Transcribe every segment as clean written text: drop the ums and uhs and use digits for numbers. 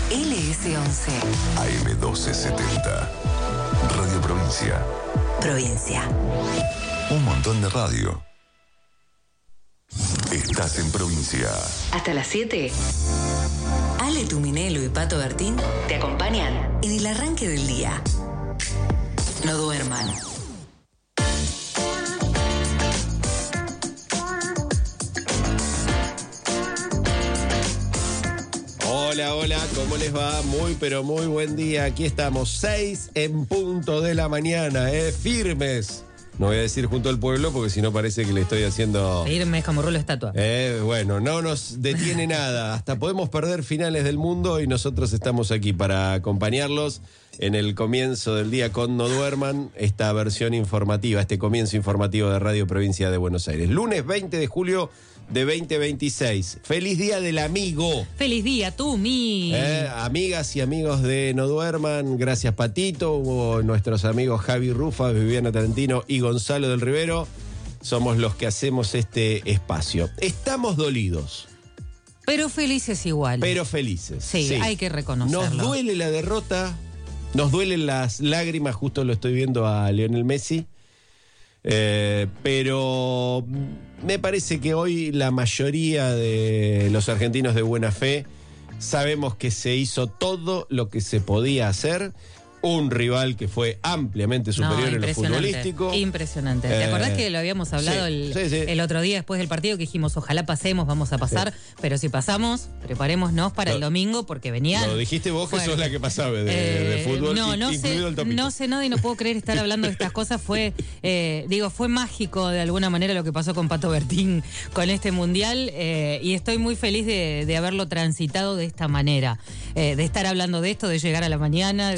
LS11. AM1270. Radio Provincia. Provincia. Un montón de radio. Estás en Provincia. Hasta las 7. Ale Tuminelo y Pato Bertín te acompañan en el arranque del día. No duerman. Hola, hola, ¿cómo les va? Muy, pero muy buen día. Aquí estamos, 6 en punto de la mañana, firmes. No voy a decir junto al pueblo porque si no parece que le estoy haciendo... Firmes como rulo de estatua. Bueno, no nos detiene nada. Hasta podemos perder finales del mundo y nosotros estamos aquí para acompañarlos en el comienzo del día con No Duerman, esta versión informativa, este comienzo informativo de Radio Provincia de Buenos Aires. Lunes 20 de julio de 2026. ¡Feliz Día del Amigo! ¡Feliz día, Tumi! Amigas y amigos de No Duerman, gracias Patito, hubo nuestros amigos Javi Rufa, Viviana Tarantino y Gonzalo del Rivero. Somos los que hacemos este espacio. Estamos dolidos. Pero felices igual. Pero felices. Sí, hay que reconocerlo. Nos duele la derrota, nos duelen las lágrimas, justo lo estoy viendo a Lionel Messi. Pero me parece que hoy la mayoría de los argentinos de buena fe sabemos que se hizo todo lo que se podía hacer. Un rival que fue ampliamente superior en lo futbolístico. Impresionante. ¿Te acordás que lo habíamos hablado el otro día después del partido que dijimos, ojalá pasemos, vamos a pasar, pero si pasamos, preparémonos para el domingo porque venían... Lo dijiste vos que sos la que pasaba de fútbol, incluido el tópico. No sé nada y no puedo creer estar hablando de estas cosas. Fue mágico de alguna manera lo que pasó con Pato Bertín con este mundial y estoy muy feliz de haberlo transitado de esta manera, de estar hablando de esto, de llegar a la mañana,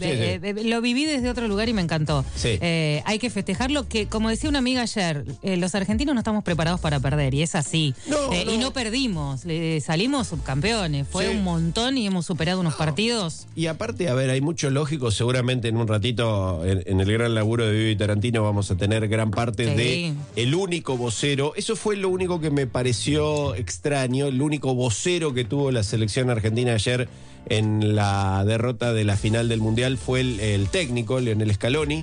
lo viví desde otro lugar y me encantó. Sí. Hay que festejarlo, que como decía una amiga ayer, los argentinos no estamos preparados para perder y es así. Y no perdimos, salimos subcampeones, fue un montón y hemos superado unos partidos. Y aparte, a ver, hay mucho lógico, seguramente en un ratito en el gran laburo de Vivi Tarantino vamos a tener gran parte de el único vocero. Eso fue lo único que me pareció extraño, el único vocero que tuvo la selección argentina ayer en la derrota de la final del Mundial fue el técnico, Lionel Scaloni,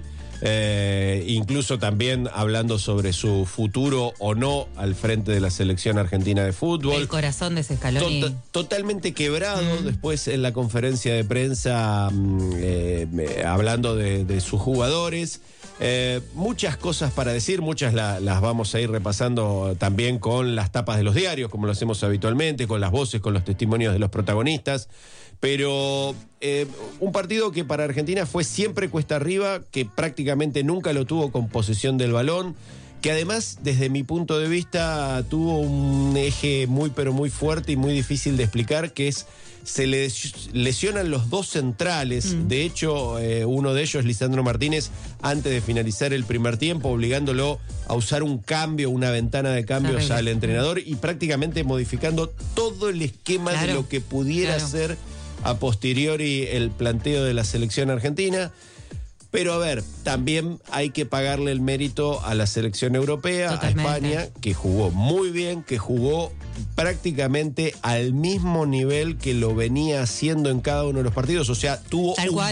incluso también hablando sobre su futuro o no al frente de la selección argentina de fútbol. El corazón de ese Scaloni. Totalmente quebrado después en la conferencia de prensa hablando de sus jugadores. Muchas cosas para decir, muchas las vamos a ir repasando también con las tapas de los diarios, como lo hacemos habitualmente, con las voces, con los testimonios de los protagonistas. Pero un partido que para Argentina fue siempre cuesta arriba, que prácticamente nunca lo tuvo con posesión del balón, que además, desde mi punto de vista, tuvo un eje muy pero muy fuerte y muy difícil de explicar, que es se lesionan los dos centrales. De hecho, uno de ellos, Lisandro Martínez, antes de finalizar el primer tiempo, obligándolo a usar un cambio, una ventana de cambios al entrenador y prácticamente modificando todo el esquema de lo que pudiera ser a posteriori el planteo de la selección argentina. Pero a ver, también hay que pagarle el mérito a la selección europea, a España, que jugó muy bien, que jugó prácticamente al mismo nivel que lo venía haciendo en cada uno de los partidos. O sea, tuvo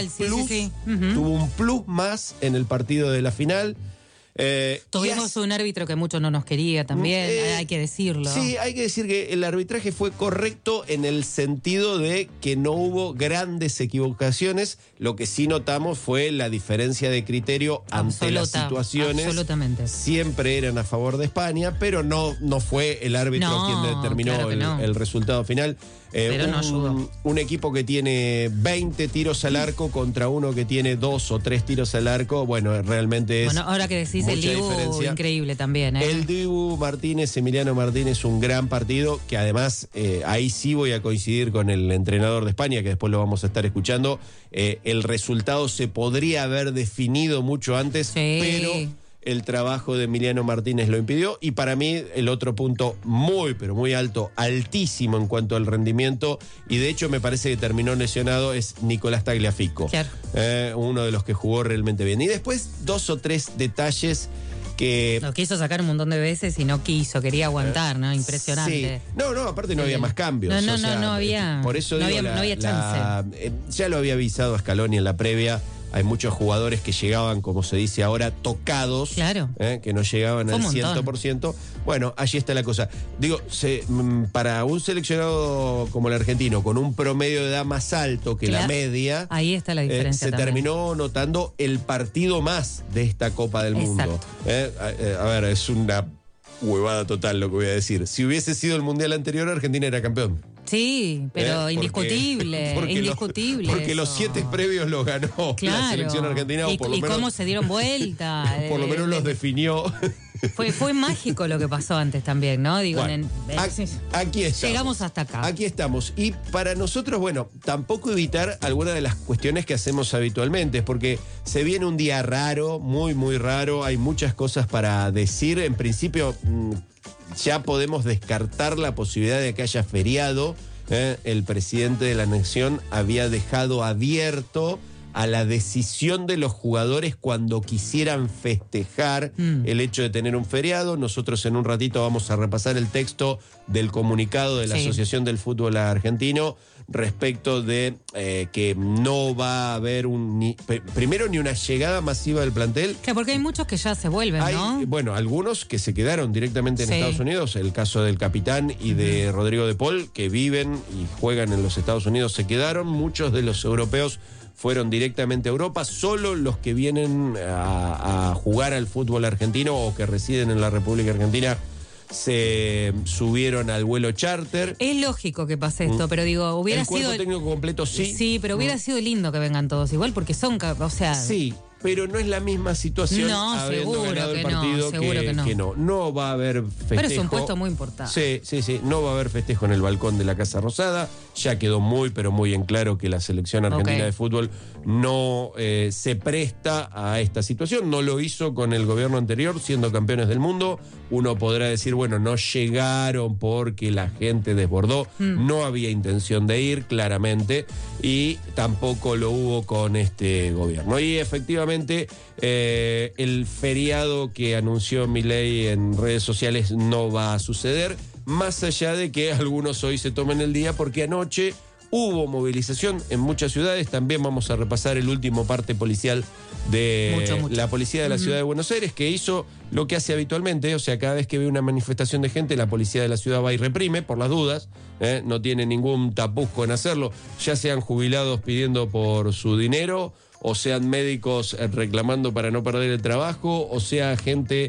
tuvo un plus más en el partido de la final. Tuvimos un árbitro que mucho no nos quería también, hay que decirlo. Sí, hay que decir que el arbitraje fue correcto en el sentido de que no hubo grandes equivocaciones. Lo que sí notamos fue la diferencia de criterio ante las situaciones. Absolutamente. Siempre eran a favor de España, pero no fue el árbitro quien determinó el resultado final. Pero no ayudó. Un equipo que tiene 20 tiros al arco contra uno que tiene 2 o 3 tiros al arco, bueno, realmente es... Bueno, ahora que decís el Dibu, increíble también. El Dibu Martínez, Emiliano Martínez, un gran partido, que además, ahí sí voy a coincidir con el entrenador de España, que después lo vamos a estar escuchando. El resultado se podría haber definido mucho antes, pero... el trabajo de Emiliano Martínez lo impidió. Y para mí el otro punto muy, pero muy alto, altísimo en cuanto al rendimiento, y de hecho me parece que terminó lesionado, es Nicolás Tagliafico. Uno de los que jugó realmente bien. Y después 2 o 3 detalles que... Lo quiso sacar un montón de veces y no quiso, quería aguantar, ¿no? Impresionante. Sí. No, aparte no había más cambios. No había. Por eso no digo, había chance. Ya lo había avisado a Scaloni en la previa. Hay muchos jugadores que llegaban, como se dice ahora, tocados. Claro. Que no llegaban Fue al un montón. 100%. Bueno, allí está la cosa. Digo, para un seleccionado como el argentino, con un promedio de edad más alto que la media, ahí está la diferencia se también. terminó notando el partido más de esta Copa del Mundo. A ver, es una huevada total lo que voy a decir. Si hubiese sido el Mundial anterior, Argentina era campeón. Sí, pero indiscutible, indiscutible. Porque los 7 previos los ganó la selección argentina. O por lo y menos, cómo se dieron vuelta. Por lo menos los definió. Fue mágico lo que pasó antes también, ¿no? Digo, bueno, aquí estamos. Llegamos hasta acá. Aquí estamos. Y para nosotros, bueno, tampoco evitar algunas de las cuestiones que hacemos habitualmente, porque se viene un día raro, muy, muy raro. Hay muchas cosas para decir. En principio, ya podemos descartar la posibilidad de que haya feriado. El presidente de la Nación había dejado abierto a la decisión de los jugadores cuando quisieran festejar el hecho de tener un feriado. Nosotros en un ratito vamos a repasar el texto del comunicado de la Asociación del Fútbol Argentino respecto de que no va a haber primero ni una llegada masiva del plantel. Claro, porque hay muchos que ya se vuelven, ¿no? Bueno, algunos que se quedaron directamente en Estados Unidos, el caso del capitán y de Rodrigo de Paul, que viven y juegan en los Estados Unidos, se quedaron. Muchos de los europeos fueron directamente a Europa. Solo los que vienen a jugar al fútbol argentino o que residen en la República Argentina se subieron al vuelo charter. Es lógico que pase esto, pero digo, hubiera sido... El cuerpo técnico completo sí. Sí, pero hubiera sido lindo que vengan todos igual, porque son, o sea... Sí, pero no es la misma situación. No, habiendo seguro ganado que el partido no, seguro que no. No va a haber festejo. Pero es un puesto muy importante. Sí. No va a haber festejo en el balcón de la Casa Rosada. Ya quedó muy, pero muy en claro que la selección argentina de fútbol no se presta a esta situación. No lo hizo con el gobierno anterior, siendo campeones del mundo. Uno podrá decir, bueno, no llegaron porque la gente desbordó. No había intención de ir, claramente. Y tampoco lo hubo con este gobierno. Y efectivamente, el feriado que anunció Milei en redes sociales no va a suceder, más allá de que algunos hoy se tomen el día porque anoche hubo movilización en muchas ciudades. También vamos a repasar el último parte policial de la policía de la ciudad de Buenos Aires, que hizo lo que hace habitualmente. O sea, cada vez que ve una manifestación de gente, la policía de la ciudad va y reprime por las dudas. No tiene ningún tapujco en hacerlo, ya sean jubilados pidiendo por su dinero, o sean médicos reclamando para no perder el trabajo, o sea gente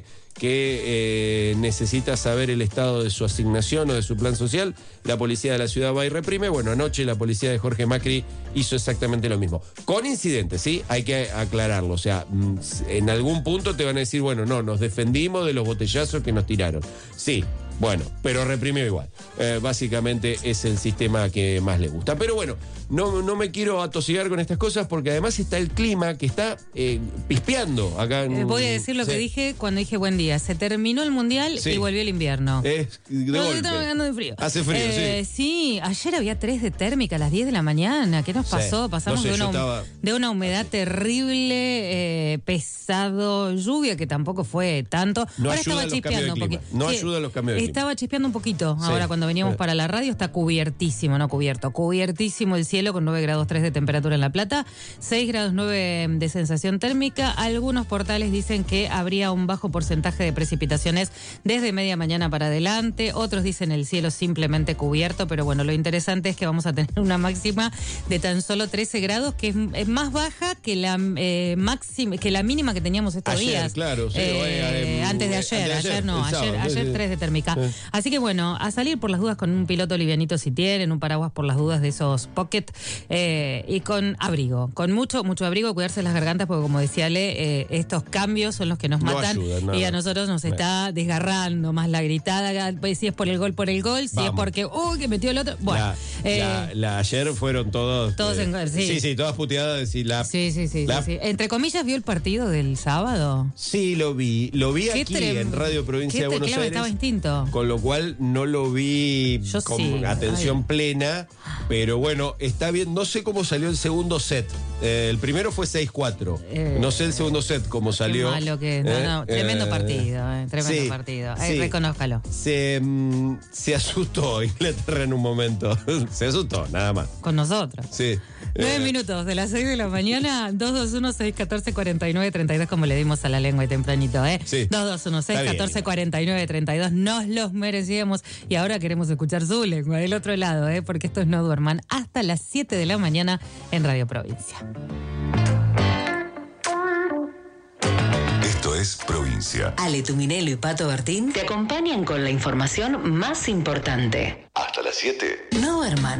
que necesita saber el estado de su asignación o de su plan social. La policía de la ciudad va y reprime. Bueno, anoche la policía de Jorge Macri hizo exactamente lo mismo. Con incidentes, ¿sí? Hay que aclararlo. O sea, en algún punto te van a decir, bueno, no, nos defendimos de los botellazos que nos tiraron. Sí. Bueno, pero reprimió igual. Básicamente es el sistema que más le gusta. Pero bueno, no me quiero atosigar con estas cosas porque además está el clima que está pispeando acá. Voy a decir lo que dije cuando dije buen día. Se terminó el Mundial y volvió el invierno. Estamos cagando de frío. Hace frío, sí, ayer había 3 de térmica a las 10 de la mañana. ¿Qué nos pasó? Pasamos de una humedad terrible, pesado, lluvia que tampoco fue tanto. No Ahora ayuda estaba chispeando un poquito. No ayuda a los cambios de clima. Estaba chispeando un poquito. Ahora cuando veníamos para la radio está cubiertísimo, no cubierto. Cubiertísimo el cielo con 9 grados 3 de temperatura en La Plata, 6 grados 9 de sensación térmica. Algunos portales dicen que habría un bajo porcentaje de precipitaciones desde media mañana para adelante. Otros dicen el cielo simplemente cubierto. Pero bueno, lo interesante es que vamos a tener una máxima de tan solo 13 grados, que es más baja que la máxima, que la mínima que teníamos estos días. Claro, sí, antes de ayer. Ayer 3 de térmica. Así que bueno, a salir por las dudas con un piloto livianito si tienen, un paraguas por las dudas de esos pocket, y con abrigo, con mucho abrigo, cuidarse las gargantas porque como decía Ale, estos cambios son los que nos matan y a nosotros nos está desgarrando más la gritada, si es por el gol, si es porque que metió el otro. Bueno, ayer fueron todos en gol, sí, todas puteadas y sí. Entre comillas, ¿vio el partido del sábado? Sí, lo vi aquí en Radio Provincia de Buenos Aires. Estaba instinto. con lo cual no lo vi Yo con sí. atención Ay. plena, pero bueno, está bien. No sé cómo salió el segundo set. El primero fue 6-4. No sé el segundo set cómo salió. Qué malo que tremendo partido, tremendo sí, partido. sí. Reconózcalo. Se asustó Inglaterra en un momento. Se asustó, nada más. Con nosotros. Sí. 9 minutos de las 6 de la mañana, 221-614-4932, como le dimos a la lengua tempranito, Sí. 221-614-4932, nos los merecíamos y ahora queremos escuchar su lengua del otro lado, porque estos no duerman hasta las 7 de la mañana en Radio Provincia. Esto es Provincia. Ale Tuminelo y Pato Bertín te acompañan con la información más importante. Hasta las 7. No duerman.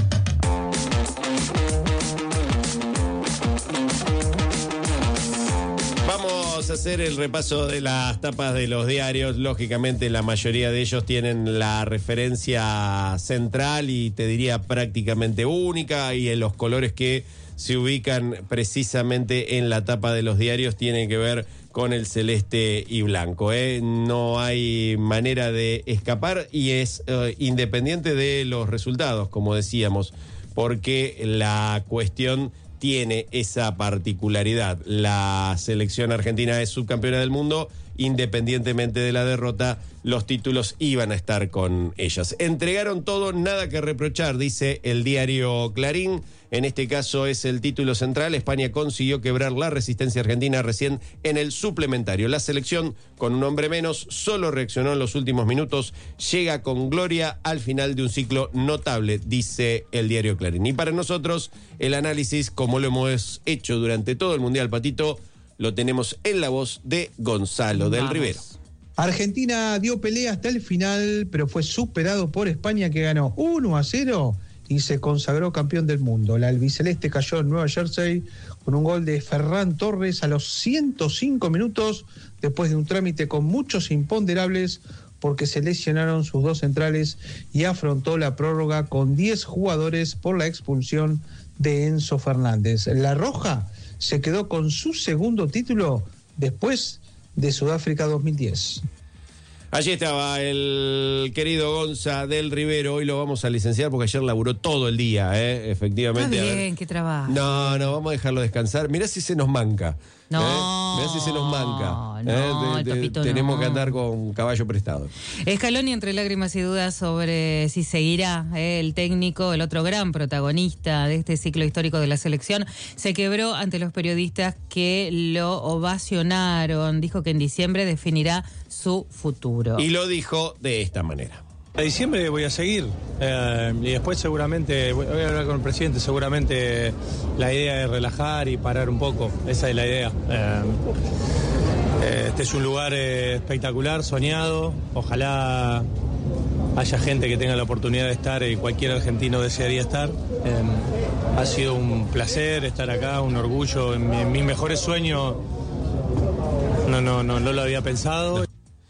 Vamos a hacer el repaso de las tapas de los diarios. Lógicamente la mayoría de ellos tienen la referencia central y te diría prácticamente única, y en los colores que se ubican precisamente en la tapa de los diarios tienen que ver con el celeste y blanco. No hay manera de escapar y es independiente de los resultados, como decíamos, porque la cuestión tiene esa particularidad. La selección argentina es subcampeona del mundo, independientemente de la derrota, los títulos iban a estar con ellas. Entregaron todo, nada que reprochar, dice el diario Clarín. En este caso es el título central. España consiguió quebrar la resistencia argentina recién en el suplementario. La selección, con un hombre menos, solo reaccionó en los últimos minutos. Llega con gloria al final de un ciclo notable, dice el diario Clarín. Y para nosotros, el análisis, como lo hemos hecho durante todo el Mundial, Patito, lo tenemos en la voz de Gonzalo del Rivero. Argentina dio pelea hasta el final, pero fue superado por España, que ganó 1-0 y se consagró campeón del mundo. La albiceleste cayó en Nueva Jersey con un gol de Ferran Torres a los 105 minutos, después de un trámite con muchos imponderables, porque se lesionaron sus dos centrales, y afrontó la prórroga con 10 jugadores por la expulsión de Enzo Fernández. La Roja se quedó con su segundo título después de Sudáfrica 2010. Allí estaba el querido Gonza del Rivero. Hoy lo vamos a licenciar porque ayer laburó todo el día, efectivamente. Está bien, qué trabajo. No, vamos a dejarlo descansar. Mirá si se nos manca. No. Mirá si se nos manca. No, el Topito tenemos no. que andar con caballo prestado. Scaloni, entre lágrimas y dudas sobre si seguirá el técnico, el otro gran protagonista de este ciclo histórico de la selección, se quebró ante los periodistas que lo ovacionaron. Dijo que en diciembre definirá su futuro. Y lo dijo de esta manera. A diciembre voy a seguir y después seguramente voy a hablar con el presidente. Seguramente la idea es relajar y parar un poco. Esa es la idea. Este es un lugar espectacular, soñado. Ojalá haya gente que tenga la oportunidad de estar y cualquier argentino desearía estar. Ha sido un placer estar acá, un orgullo. En mis mejores sueños no lo había pensado.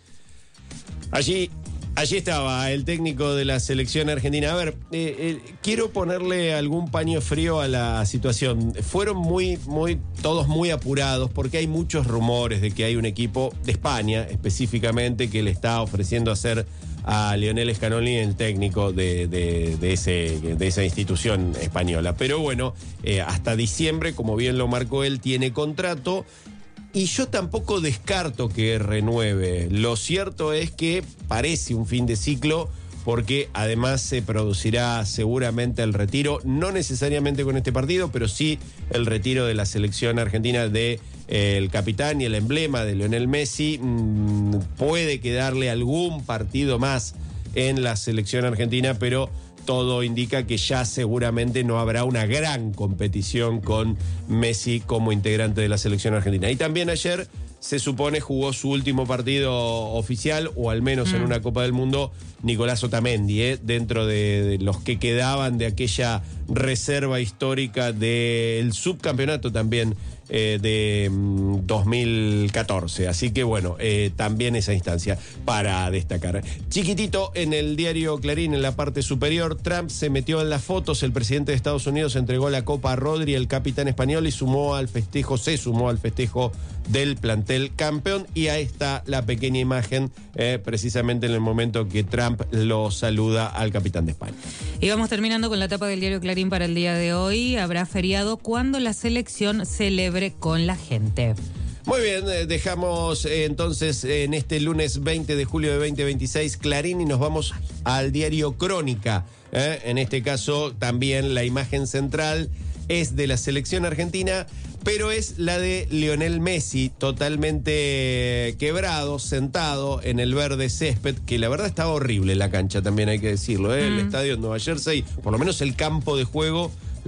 Allí estaba el técnico de la selección argentina. A ver, quiero ponerle algún paño frío a la situación. Fueron todos muy apurados porque hay muchos rumores de que hay un equipo de España específicamente que le está ofreciendo hacer a Lionel Scaloni el técnico de esa institución española. Pero bueno, hasta diciembre, como bien lo marcó él, tiene contrato. Y yo tampoco descarto que renueve. Lo cierto es que parece un fin de ciclo, porque además se producirá seguramente el retiro, no necesariamente con este partido, pero sí el retiro de la selección argentina de el capitán y el emblema de Lionel Messi. Puede quedarle algún partido más en la selección argentina, pero todo indica que ya seguramente no habrá una gran competición con Messi como integrante de la selección argentina. Y también ayer se supone jugó su último partido oficial, o al menos en una Copa del Mundo, Nicolás Otamendi, dentro de los que quedaban de aquella reserva histórica del subcampeonato también de 2014. Así que bueno, también esa instancia para destacar. Chiquitito, en el diario Clarín, en la parte superior, Trump se metió en las fotos. El presidente de Estados Unidos entregó la copa a Rodri, el capitán español, y se sumó al festejo del plantel campeón. Y ahí está la pequeña imagen, precisamente en el momento que Trump lo saluda al capitán de España. Y vamos terminando con la tapa del diario Clarín para el día de hoy. Habrá feriado cuando la selección celebre con la gente. Muy bien, dejamos entonces en este lunes 20 de julio de 2026 Clarín y nos vamos al diario Crónica. En este caso también la imagen central es de la selección argentina, pero es la de Lionel Messi, totalmente quebrado, sentado en el verde césped, que la verdad estaba horrible la cancha, también hay que decirlo. El estadio de Nueva Jersey, por lo menos el campo de juego,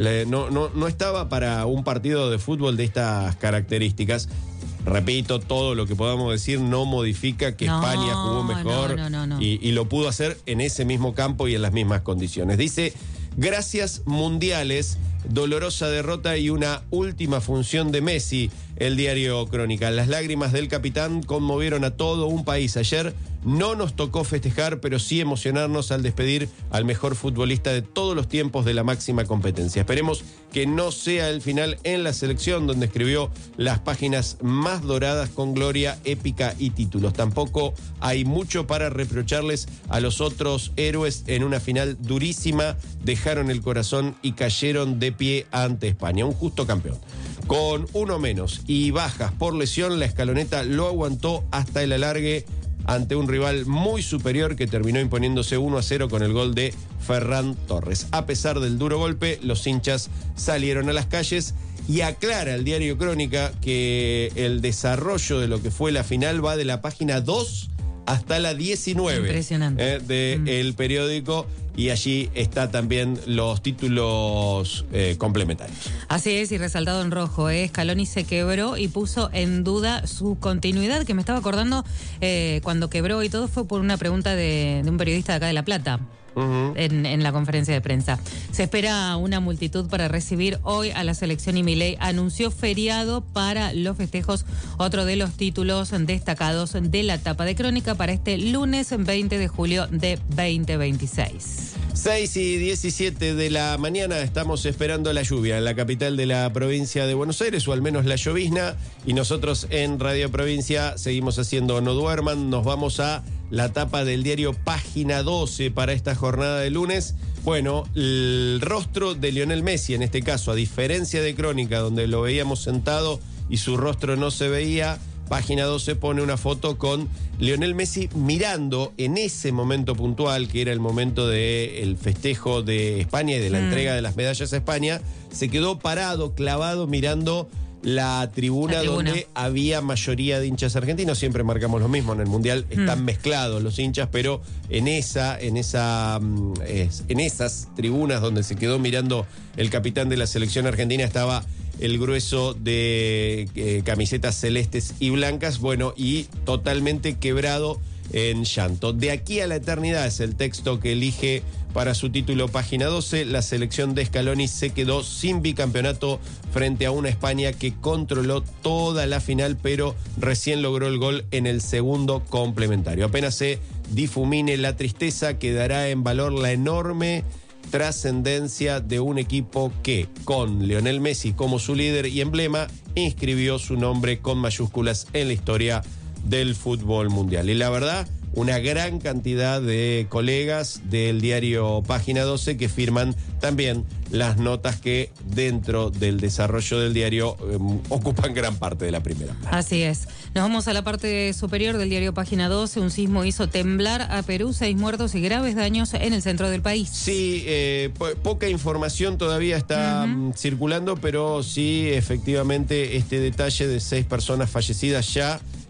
no estaba para un partido de fútbol de estas características. Repito, todo lo que podamos decir no modifica que España jugó mejor y lo pudo hacer en ese mismo campo y en las mismas condiciones. Dice: gracias mundiales, dolorosa derrota y una última función de Messi. El diario Crónica. Las lágrimas del capitán conmovieron a todo un país. Ayer no nos tocó festejar, pero sí emocionarnos al despedir al mejor futbolista de todos los tiempos de la máxima competencia. Esperemos que no sea el final en la selección, donde escribió las páginas más doradas con gloria, épica y títulos. Tampoco hay mucho para reprocharles a los otros héroes. En una final durísima dejaron el corazón y cayeron de pie ante España. Un justo campeón. Con uno menos y bajas por lesión, la escaloneta lo aguantó hasta el alargue ante un rival muy superior que terminó imponiéndose 1-0 con el gol de Ferran Torres. A pesar del duro golpe, los hinchas salieron a las calles y aclara el diario Crónica que el desarrollo de lo que fue la final va de la página 2 hasta la 19 del periódico, y allí está también los títulos complementarios. Así es, y resaltado en rojo, Scaloni se quebró y puso en duda su continuidad, que me estaba acordando cuando quebró y todo fue por una pregunta de un periodista de acá de La Plata. En la conferencia de prensa. Se espera una multitud para recibir hoy a la selección y Milei anunció feriado para los festejos, otro de los títulos destacados de la tapa de Crónica para este lunes 20 de julio de 2026. 6:17 de la mañana, estamos esperando la lluvia en la capital de la provincia de Buenos Aires, o al menos la llovizna, y nosotros en Radio Provincia seguimos haciendo No Duerman. Nos vamos a la tapa del diario Página 12 para esta jornada de lunes. Bueno, el rostro de Lionel Messi, en este caso, a diferencia de Crónica, donde lo veíamos sentado y su rostro no se veía, Página 12 pone una foto con Lionel Messi mirando en ese momento puntual, que era el momento del festejo de España y de la entrega de las medallas a España. Se quedó parado, clavado, mirando la tribuna donde había mayoría de hinchas argentinos. Siempre marcamos lo mismo, en el Mundial están mezclados los hinchas, pero en esas tribunas donde se quedó mirando el capitán de la selección argentina estaba el grueso de camisetas celestes y blancas, bueno, y totalmente quebrado en llanto. De aquí a la eternidad es el texto que elige para su título Página 12. La selección de Scaloni se quedó sin bicampeonato frente a una España que controló toda la final, pero recién logró el gol en el segundo complementario. Apenas se difumine la tristeza, quedará en valor la enorme trascendencia de un equipo que, con Lionel Messi como su líder y emblema, inscribió su nombre con mayúsculas en la historia del fútbol mundial. Y la verdad, una gran cantidad de colegas del diario Página 12 que firman también las notas que dentro del desarrollo del diario ocupan gran parte de la primera plana. Así es. Nos vamos a la parte superior del diario Página 12. Un sismo hizo temblar a Perú, 6 muertos y graves daños en el centro del país. Sí, poca información todavía está circulando, pero sí, efectivamente, este detalle de 6 personas fallecidas ya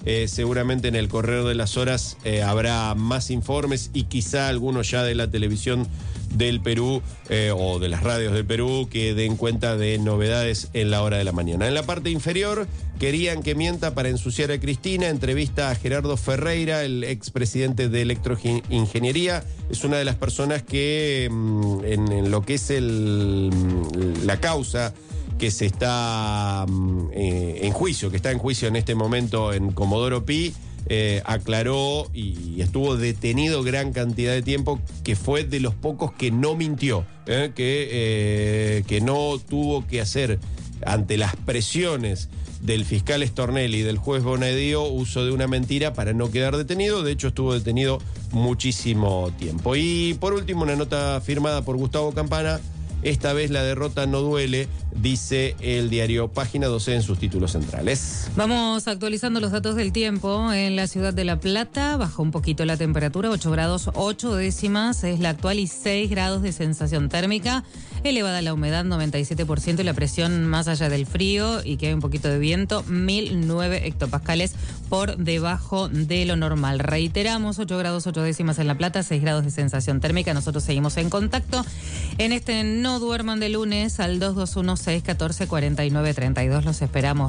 Seguramente en el correr de las horas habrá más informes y quizá algunos ya de la televisión del Perú o de las radios del Perú que den cuenta de novedades en la hora de la mañana. En la parte inferior, querían que mienta para ensuciar a Cristina. Entrevista a Gerardo Ferreira, el expresidente de Electroingeniería. Es una de las personas que en lo que es la causa que se está en juicio, que está en juicio en este momento en Comodoro Pi, aclaró y estuvo detenido gran cantidad de tiempo, que fue de los pocos que no mintió, que no tuvo que hacer ante las presiones del fiscal Stornelli y del juez Bonadío uso de una mentira para no quedar detenido. De hecho, estuvo detenido muchísimo tiempo. Y por último, una nota firmada por Gustavo Campana. Esta vez la derrota no duele, dice el diario Página 12 en sus títulos centrales. Vamos actualizando los datos del tiempo. En la ciudad de La Plata bajó un poquito la temperatura, 8 grados 8 décimas es la actual y 6 grados de sensación térmica. Elevada la humedad, 97%, y la presión más allá del frío y que hay un poquito de viento, 1009 hectopascales por debajo de lo normal. Reiteramos, 8 grados 8 décimas en La Plata, 6 grados de sensación térmica. Nosotros seguimos en contacto en este No Duerman de lunes al 221-614-4932. Los esperamos,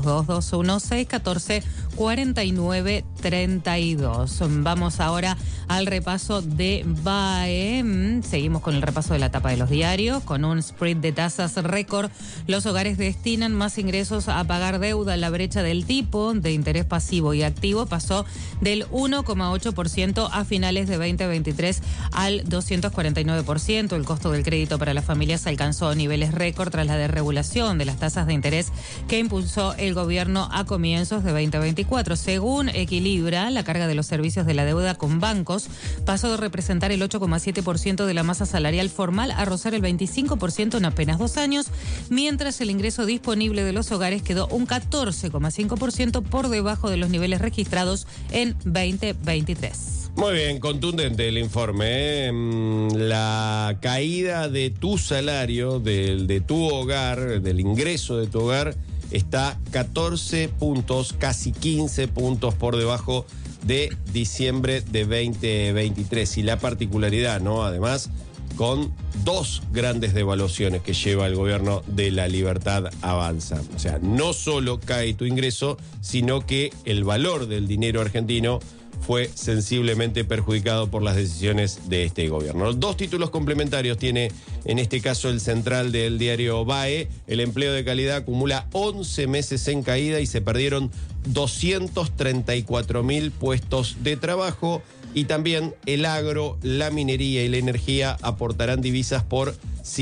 221-614-4932. Vamos ahora al repaso de BAE. Seguimos con el repaso de la tapa de los diarios, con un spread de tasas récord. Los hogares destinan más ingresos a pagar deuda. La brecha del tipo de interés pasivo y activo pasó del 1,8% a finales de 2023 al 249%. El costo del crédito para las familias alcanzó niveles récord tras la desregulación de las tasas de interés que impulsó el gobierno a comienzos de 2024. Según Equilibra, la carga de los servicios de la deuda con bancos pasó de representar el 8,7% de la masa salarial formal a rozar el 25% en apenas 2 años, mientras el ingreso disponible de los hogares quedó un 14,5% por debajo de los niveles registrados en 2023. Muy bien, contundente el informe. La caída de tu salario, de tu hogar, del ingreso de tu hogar, está 14 puntos, casi 15 puntos por debajo de diciembre de 2023. Y la particularidad, ¿no? Además, con 2 grandes devaluaciones que lleva el gobierno de La Libertad Avanza. O sea, no solo cae tu ingreso, sino que el valor del dinero argentino fue sensiblemente perjudicado por las decisiones de este gobierno. 2 títulos complementarios tiene en este caso el central del diario BAE. El empleo de calidad acumula 11 meses en caída y se perdieron 234.000 puestos de trabajo. Y también el agro, la minería y la energía aportarán divisas por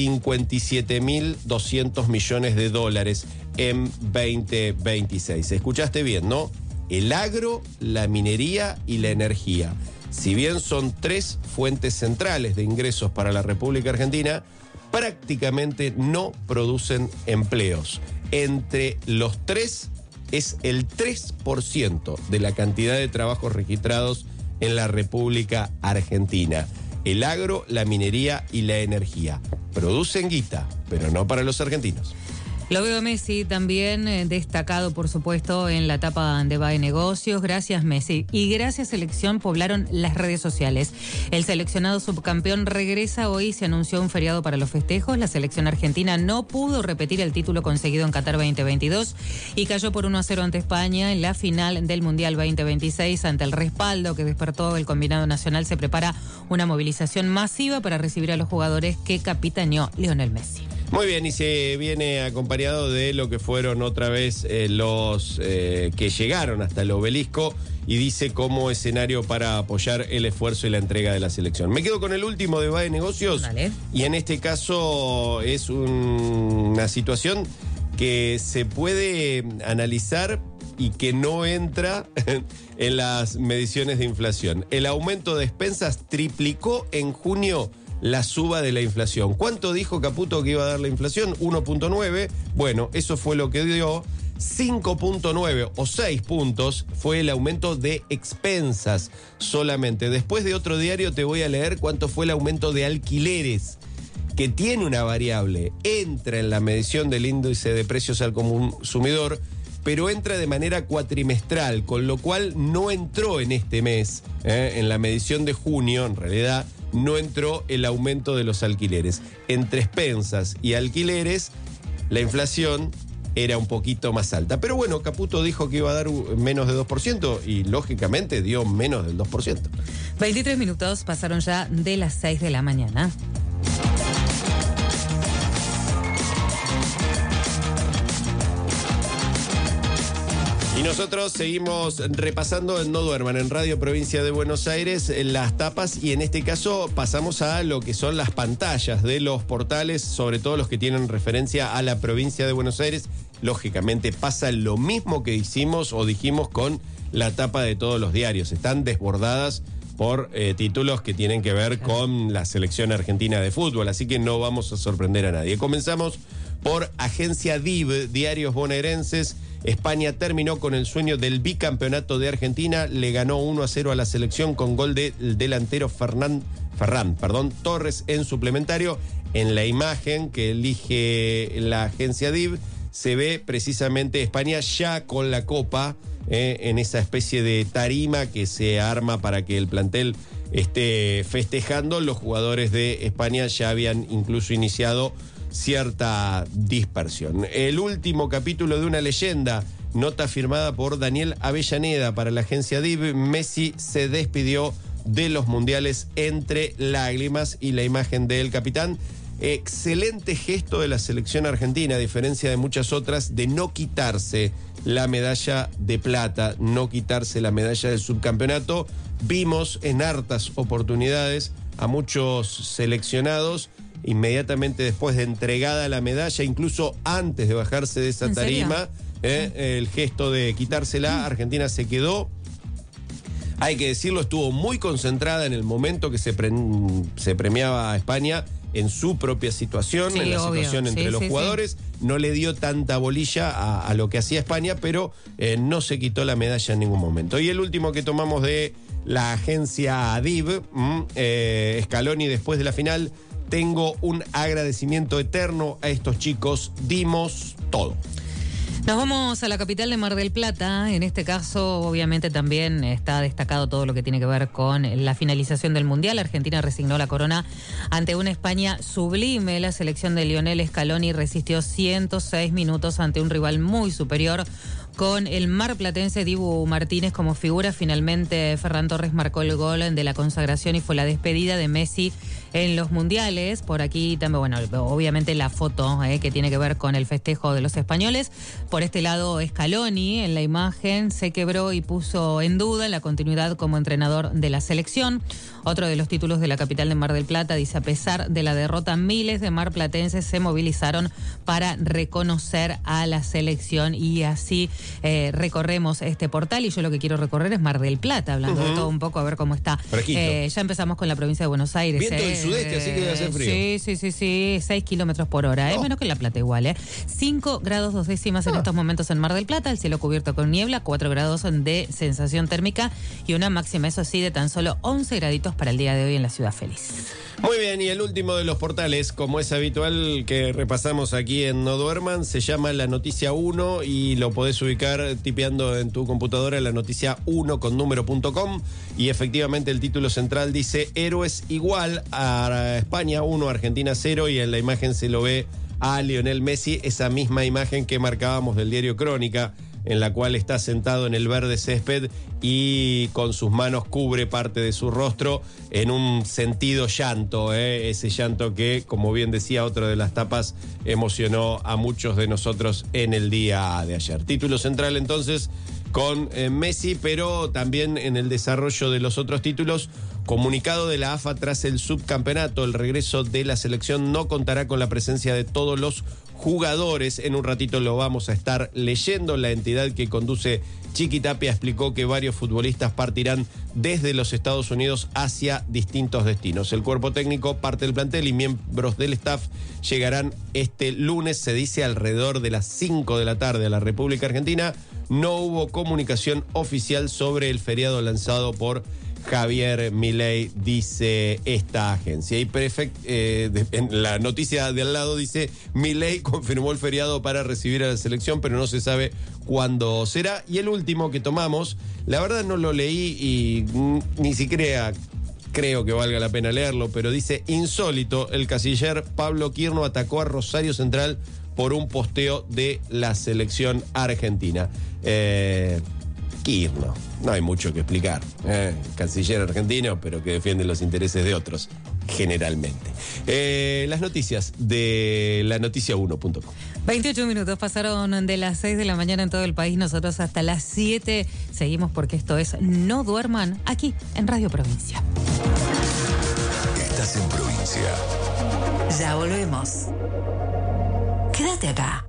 57.200 millones de dólares en 2026. Escuchaste bien, ¿no? El agro, la minería y la energía. Si bien son 3 fuentes centrales de ingresos para la República Argentina, prácticamente no producen empleos. Entre los 3 es el 3% de la cantidad de trabajos registrados en la República Argentina. El agro, la minería y la energía producen guita, pero no para los argentinos. Lo veo a Messi también destacado, por supuesto, en la etapa de BAE Negocios. Gracias, Messi. Y gracias, selección, poblaron las redes sociales. El seleccionado subcampeón regresa hoy. Se anunció un feriado para los festejos. La selección argentina no pudo repetir el título conseguido en Qatar 2022 y cayó por 1-0 ante España en la final del Mundial 2026. Ante el respaldo que despertó el combinado nacional, se prepara una movilización masiva para recibir a los jugadores que capitaneó Lionel Messi. Muy bien, y se viene acompañado de lo que fueron otra vez los que llegaron hasta el obelisco, y dice como escenario para apoyar el esfuerzo y la entrega de la selección. Me quedo con el último de BAE Negocios. Vale. Y en este caso es una situación que se puede analizar y que no entra en las mediciones de inflación. El aumento de expensas triplicó en junio la suba de la inflación. ¿Cuánto dijo Caputo que iba a dar la inflación? 1.9. Bueno, eso fue lo que dio. 5.9 o 6 puntos fue el aumento de expensas solamente. Después de otro diario te voy a leer cuánto fue el aumento de alquileres, que tiene una variable, entra en la medición del índice de precios al consumidor, pero entra de manera cuatrimestral, con lo cual no entró en este mes, en la medición de junio, en realidad, no entró el aumento de los alquileres. Entre expensas y alquileres, la inflación era un poquito más alta. Pero bueno, Caputo dijo que iba a dar menos de 2% y lógicamente dio menos del 2%. 23 minutos pasaron ya de las 6 de la mañana. Y nosotros seguimos repasando en No Duerman, en Radio Provincia de Buenos Aires, las tapas, y en este caso pasamos a lo que son las pantallas de los portales, sobre todo los que tienen referencia a la provincia de Buenos Aires. Lógicamente pasa lo mismo que hicimos o dijimos con la tapa de todos los diarios. Están desbordadas por títulos que tienen que ver con la selección argentina de fútbol, así que no vamos a sorprender a nadie. Comenzamos por Agencia DIV, Diarios Bonaerenses. España terminó con el sueño del bicampeonato de Argentina, le ganó 1-0 a la selección con gol del delantero Ferran Torres en suplementario. En la imagen que elige la Agencia DIV se ve precisamente España ya con la copa, en esa especie de tarima que se arma para que el plantel esté festejando. Los jugadores de España ya habían incluso iniciado cierta dispersión. El último capítulo de una leyenda, nota firmada por Daniel Avellaneda para la Agencia DIV. Messi se despidió de los mundiales entre lágrimas, y la imagen del capitán. Excelente gesto de la selección argentina, a diferencia de muchas otras, de no quitarse la medalla de plata, no quitarse la medalla del subcampeonato. Vimos en hartas oportunidades a muchos seleccionados inmediatamente después de entregada la medalla, incluso antes de bajarse de esa tarima, el gesto de quitársela. Argentina se quedó, hay que decirlo, estuvo muy concentrada en el momento que se premiaba a España en su propia situación, en la situación entre los jugadores. No le dio tanta bolilla a lo que hacía España, pero no se quitó la medalla en ningún momento. Y el último que tomamos de la Agencia DIV, Scaloni después de la final: tengo un agradecimiento eterno a estos chicos, dimos todo. Nos vamos a la capital de Mar del Plata. En este caso, obviamente, también está destacado todo lo que tiene que ver con la finalización del Mundial. Argentina resignó la corona ante una España sublime. La selección de Lionel Scaloni resistió 106 minutos ante un rival muy superior, con el marplatense Dibu Martínez como figura. Finalmente, Ferran Torres marcó el gol de la consagración y fue la despedida de Messi en los mundiales. Por aquí también, bueno, obviamente la foto que tiene que ver con el festejo de los españoles. Por este lado, Scaloni en la imagen se quebró y puso en duda la continuidad como entrenador de la selección. Otro de los títulos de la capital de Mar del Plata dice: a pesar de la derrota, miles de marplatenses se movilizaron para reconocer a la selección, y así recorremos este portal. Y yo lo que quiero recorrer es Mar del Plata, hablando de todo un poco, a ver cómo está. Ya empezamos con la provincia de Buenos Aires. Viento del sudeste, así que debe hacer frío. Sí, 6 kilómetros por hora, menos que en La Plata igual. 5 grados 2 décimas en estos momentos en Mar del Plata, el cielo cubierto con niebla, 4 grados de sensación térmica y una máxima, eso sí, de tan solo 11 graditos para el día de hoy en la ciudad feliz. Muy bien, y el último de los portales, como es habitual que repasamos aquí en No Duerman, se llama La Noticia 1 y lo podés ubicar tipeando en tu computadora La Noticia 1 con número.com, y efectivamente el título central dice: Héroes igual a España 1, Argentina 0, y en la imagen se lo ve a Lionel Messi, esa misma imagen que marcábamos del diario Crónica, en la cual está sentado en el verde césped y con sus manos cubre parte de su rostro en un sentido llanto, ese llanto que, como bien decía otra de las tapas, emocionó a muchos de nosotros en el día de ayer. Título central entonces con Messi, pero también en el desarrollo de los otros títulos: comunicado de la AFA tras el subcampeonato, el regreso de la selección no contará con la presencia de todos los jugadores. En un ratito lo vamos a estar leyendo. La entidad que conduce Chiqui Tapia explicó que varios futbolistas partirán desde los Estados Unidos hacia distintos destinos. El cuerpo técnico, parte del plantel y miembros del staff llegarán este lunes, se dice alrededor de las 5 de la tarde a la República Argentina. No hubo comunicación oficial sobre el feriado lanzado por Javier Milei, dice esta agencia. Y en la noticia de al lado dice: Milei confirmó el feriado para recibir a la selección, pero no se sabe cuándo será. Y el último que tomamos, la verdad no lo leí y ni siquiera creo que valga la pena leerlo, pero dice: insólito, el canciller Pablo Quirno atacó a Rosario Central por un posteo de la selección argentina. Quirno, no hay mucho que explicar. Canciller argentino, pero que defiende los intereses de otros, generalmente. Las noticias de lanoticia1.com. 28 minutos pasaron de las 6 de la mañana en todo el país. Nosotros hasta las 7 seguimos, porque esto es No Duerman, aquí en Radio Provincia. Estás en Provincia. Ya volvemos. Quédate acá.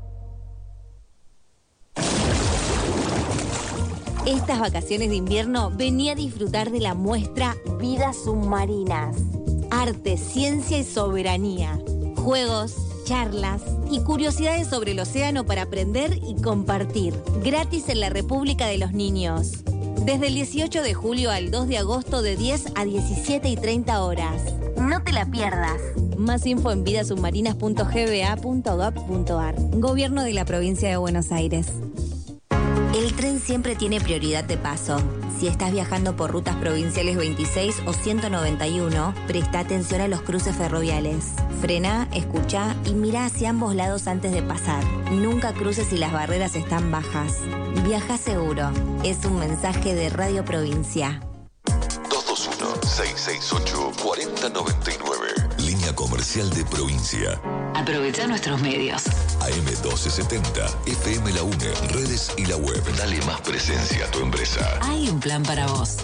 Estas vacaciones de invierno vení a disfrutar de la muestra Vidas Submarinas. Arte, ciencia y soberanía. Juegos, charlas y curiosidades sobre el océano para aprender y compartir. Gratis en la República de los Niños. Desde el 18 de julio al 2 de agosto de 10 a 17:30 horas. No te la pierdas. Más info en vidasubmarinas.gba.gov.ar. Gobierno de la Provincia de Buenos Aires. El tren siempre tiene prioridad de paso. Si estás viajando por rutas provinciales 26 o 191, presta atención a los cruces ferroviales. Frena, escucha y mira hacia ambos lados antes de pasar. Nunca cruces si las barreras están bajas. Viaja seguro. Es un mensaje de Radio Provincia. 221-668-4099. Línea comercial de Provincia. Aprovecha nuestros medios. AM1270, FM La UNE, redes y la web. Dale más presencia a tu empresa. Hay un plan para vos.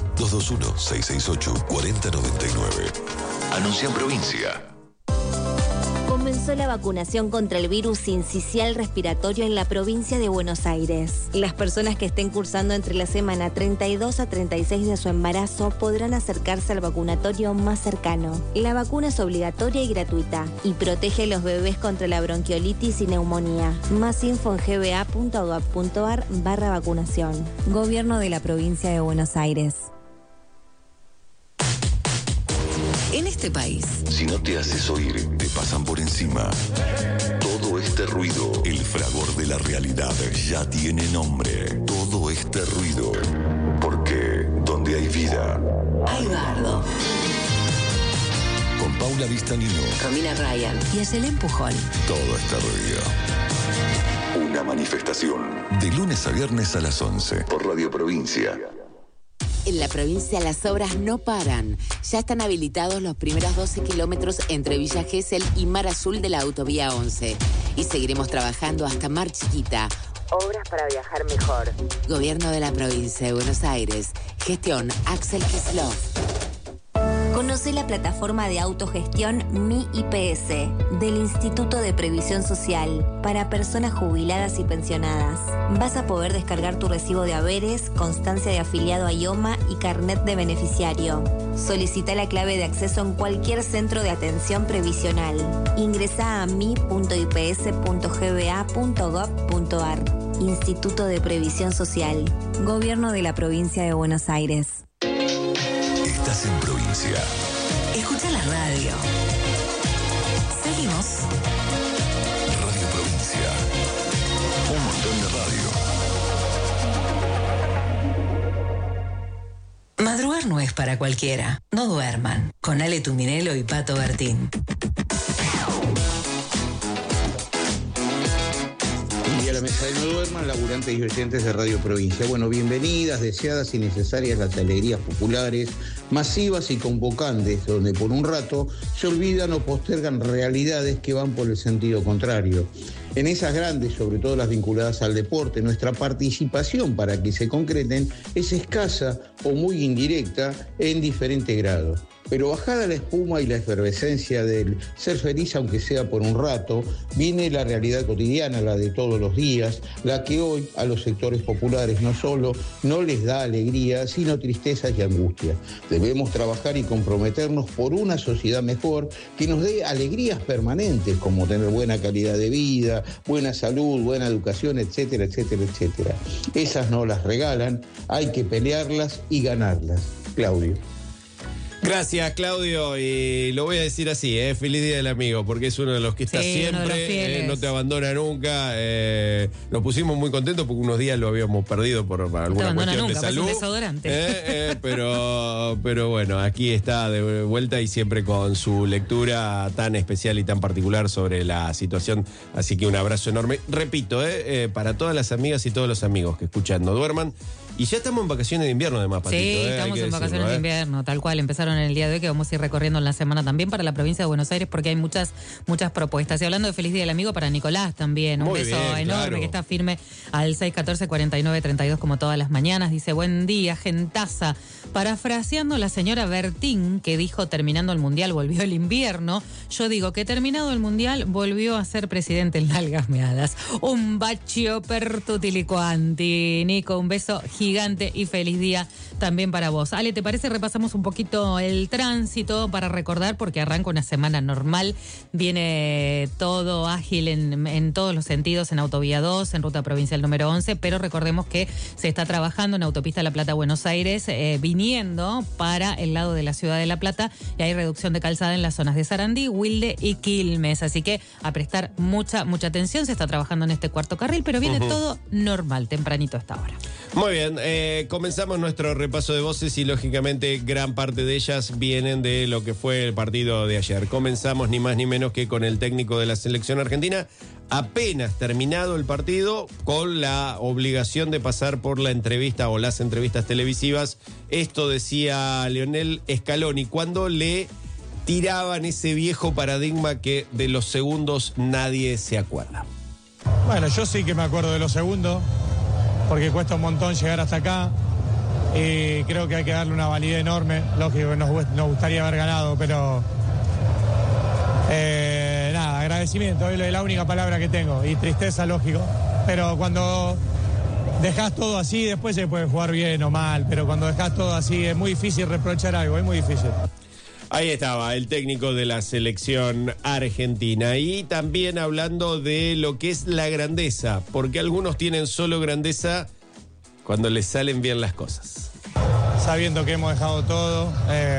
221-668-4099. Anuncia en Provincia. Comenzó la vacunación contra el virus sincicial respiratorio en la provincia de Buenos Aires. Las personas que estén cursando entre la semana 32 a 36 de su embarazo podrán acercarse al vacunatorio más cercano. La vacuna es obligatoria y gratuita y protege a los bebés contra la bronquiolitis y neumonía. Más info en gba.gov.ar/vacunación. Gobierno de la provincia de Buenos Aires. En este país, Si no te haces oír, te pasan por encima. Todo este ruido, el fragor de la realidad, ya tiene nombre. Todo este ruido, porque donde hay vida, hay bardo. con Paula Vistanino, Romina Ryan y Ayelen Pujol. todo este ruido. Una manifestación, de lunes a viernes a las 11, por Radio Provincia. En la provincia las obras no paran. Ya están habilitados los primeros 12 kilómetros entre Villa Gesell y Mar Azul de la autovía 11. Y seguiremos trabajando hasta Mar Chiquita. Obras para viajar mejor. Gobierno de la provincia de Buenos Aires. Gestión Axel Kicillof. Conoce la plataforma de autogestión Mi IPS del Instituto de Previsión Social para personas jubiladas y pensionadas. Vas a poder descargar tu recibo de haberes, constancia de afiliado a IOMA y carnet de beneficiario. Solicita la clave de acceso en cualquier centro de atención previsional. Ingresa a mi.ips.gba.gov.ar. Instituto de Previsión Social. Gobierno de la Provincia de Buenos Aires. Estás en Provincia. Escucha la radio. Seguimos. Radio Provincia. Un montón de radio. Madrugar no es para cualquiera. No duerman. Con Ale Tuminelo y Pato Bertín. A la mesa de No Duerman, laburantes y oyentes de Radio Provincia. Bueno, bienvenidas, deseadas y necesarias las alegrías populares, masivas y convocantes, donde por un rato se olvidan o postergan realidades que van por el sentido contrario. En esas grandes, sobre todo las vinculadas al deporte, nuestra participación para que se concreten es escasa o muy indirecta en diferente grado. Pero bajada la espuma y la efervescencia del ser feliz, aunque sea por un rato, viene la realidad cotidiana, la de todos los días, la que hoy a los sectores populares no solo no les da alegría, sino tristeza y angustia. Debemos trabajar y comprometernos por una sociedad mejor que nos dé alegrías permanentes, como tener buena calidad de vida, buena salud, buena educación, etcétera, etcétera, etcétera. Esas no las regalan, hay que pelearlas y ganarlas. Claudio. Gracias, Claudio, y lo voy a decir así, feliz Día del Amigo, porque es uno de los que está siempre, no te abandona nunca. Nos pusimos muy contentos porque unos días lo habíamos perdido por alguna cuestión de salud. Pero bueno, aquí está de vuelta y siempre con su lectura tan especial y tan particular sobre la situación. Así que un abrazo enorme. Repito, para todas las amigas y todos los amigos que escuchan No Duerman. Y ya estamos en vacaciones de invierno, además, Patito. Sí, estamos en vacaciones de invierno, tal cual. Empezaron en el día de hoy, que vamos a ir recorriendo en la semana también para la provincia de Buenos Aires, porque hay muchas propuestas. Y hablando de Feliz Día del Amigo, para Nicolás también. Un beso enorme, claro, que está firme al 614-4932, como todas las mañanas. Dice, buen día, gentaza. Parafraseando a la señora Bertín, que dijo, terminando el Mundial, volvió el invierno. Yo digo que terminado el Mundial, volvió a ser presidente en nalgas meadas. Un bacio per tutti li quanti. Nico, un beso gigante y feliz día también para vos. Ale, ¿te parece? Repasamos un poquito el tránsito para recordar, porque arranca una semana normal, viene todo ágil en todos los sentidos, en Autovía 2, en Ruta Provincial número 11, pero recordemos que se está trabajando en Autopista La Plata-Buenos Aires, viniendo para el lado de la ciudad de La Plata, y hay reducción de calzada en las zonas de Sarandí, Wilde y Quilmes, así que a prestar mucha atención. Se está trabajando en este cuarto carril, pero viene todo normal, tempranito a esta hora. Muy bien, comenzamos nuestro repaso de voces y lógicamente gran parte de ellas vienen de lo que fue el partido de ayer. Comenzamos ni más ni menos que con el técnico de la selección argentina, apenas terminado el partido, con la obligación de pasar por la entrevista o las entrevistas televisivas. Esto decía Lionel Scaloni cuando le tiraban ese viejo paradigma que de los segundos nadie se acuerda. Bueno, yo sí que me acuerdo de los segundos, porque cuesta un montón llegar hasta acá y creo que hay que darle una validez enorme. Lógico que nos gustaría haber ganado, pero nada, agradecimiento, es la única palabra que tengo, y tristeza, lógico, pero cuando dejás todo así, después se puede jugar bien o mal, pero cuando dejás todo así es muy difícil reprochar algo, es muy difícil. Ahí estaba el técnico de la selección argentina, y también hablando de lo que es la grandeza, porque algunos tienen solo grandeza cuando les salen bien las cosas. Sabiendo que hemos dejado todo,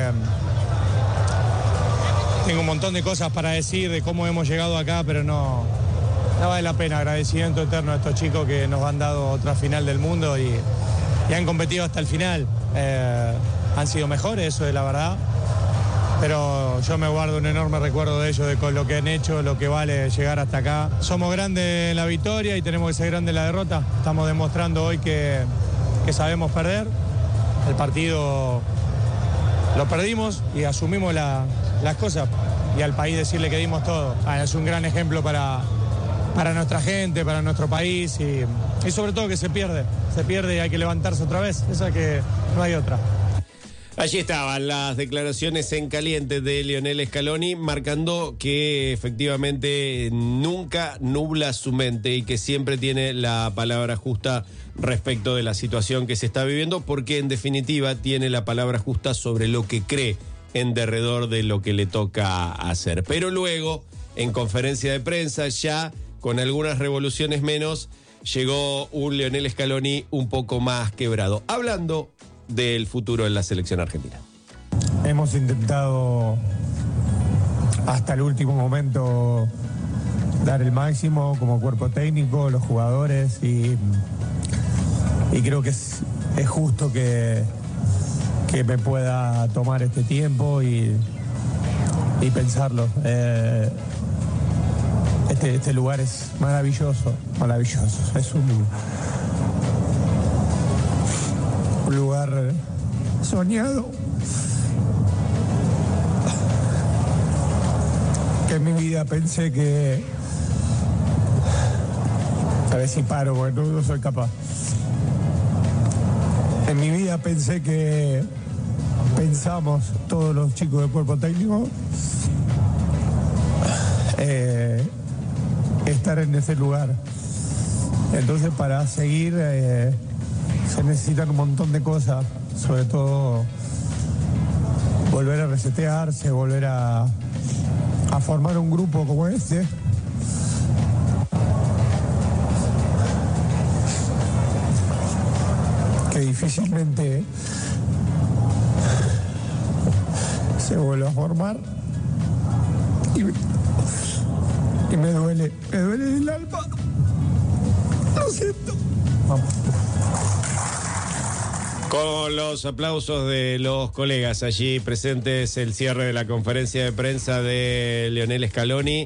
tengo un montón de cosas para decir de cómo hemos llegado acá, pero no vale la pena. Agradecimiento eterno a estos chicos que nos han dado otra final del mundo y han competido hasta el final. Han sido mejores, eso es la verdad. Pero yo me guardo un enorme recuerdo de ellos, de con lo que han hecho, lo que vale llegar hasta acá. Somos grandes en la victoria y tenemos que ser grandes en la derrota. Estamos demostrando hoy que sabemos perder. El partido lo perdimos y asumimos las cosas. Y al país decirle que dimos todo. Es un gran ejemplo para nuestra gente, para nuestro país y sobre todo que se pierde. Se pierde y hay que levantarse otra vez. Esa que no hay otra. Allí estaban las declaraciones en caliente de Lionel Scaloni, marcando que efectivamente nunca nubla su mente y que siempre tiene la palabra justa respecto de la situación que se está viviendo, porque en definitiva tiene la palabra justa sobre lo que cree en derredor de lo que le toca hacer. Pero luego, en conferencia de prensa, ya con algunas revoluciones menos, llegó un Lionel Scaloni un poco más quebrado, hablando del futuro en la selección argentina. Hemos intentado hasta el último momento dar el máximo como cuerpo técnico, los jugadores, y creo que es justo que me pueda tomar este tiempo y pensarlo. Este lugar es maravilloso. Es un lugar soñado, que en mi vida pensé que, a ver si paro porque no soy capaz, en mi vida pensé que pensamos todos los chicos del cuerpo técnico estar en ese lugar. Entonces, para seguir se necesitan un montón de cosas, sobre todo volver a resetearse, volver a formar un grupo como este. Que difícilmente se vuelve a formar y me duele el alma. Lo siento. Vamos. Con los aplausos de los colegas allí presentes, el cierre de la conferencia de prensa de Lionel Scaloni.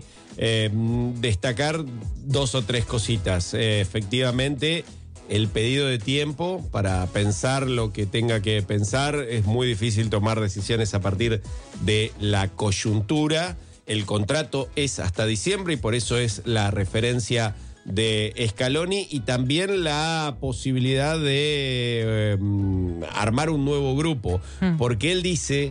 Destacar 2 o 3 cositas. Efectivamente, el pedido de tiempo para pensar lo que tenga que pensar. Es muy difícil tomar decisiones a partir de la coyuntura. El contrato es hasta diciembre y por eso es la referencia de Scaloni, y también la posibilidad de armar un nuevo grupo, porque él dice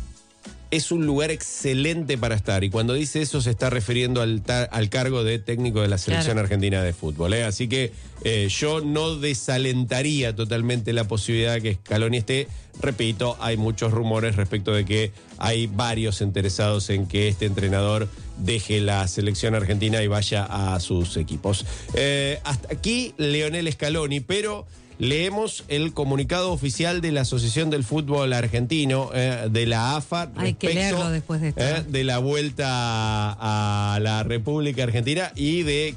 es un lugar excelente para estar, y cuando dice eso se está refiriendo al cargo de técnico de la selección argentina de fútbol, ¿eh? Así que yo no desalentaría totalmente la posibilidad de que Scaloni esté. Repito, hay muchos rumores respecto de que hay varios interesados en que este entrenador deje la selección argentina y vaya a sus equipos. Hasta aquí Lionel Scaloni, pero leemos el comunicado oficial de la Asociación del Fútbol Argentino, de la AFA, hay que leerlo después de esto. De la vuelta a la República Argentina y de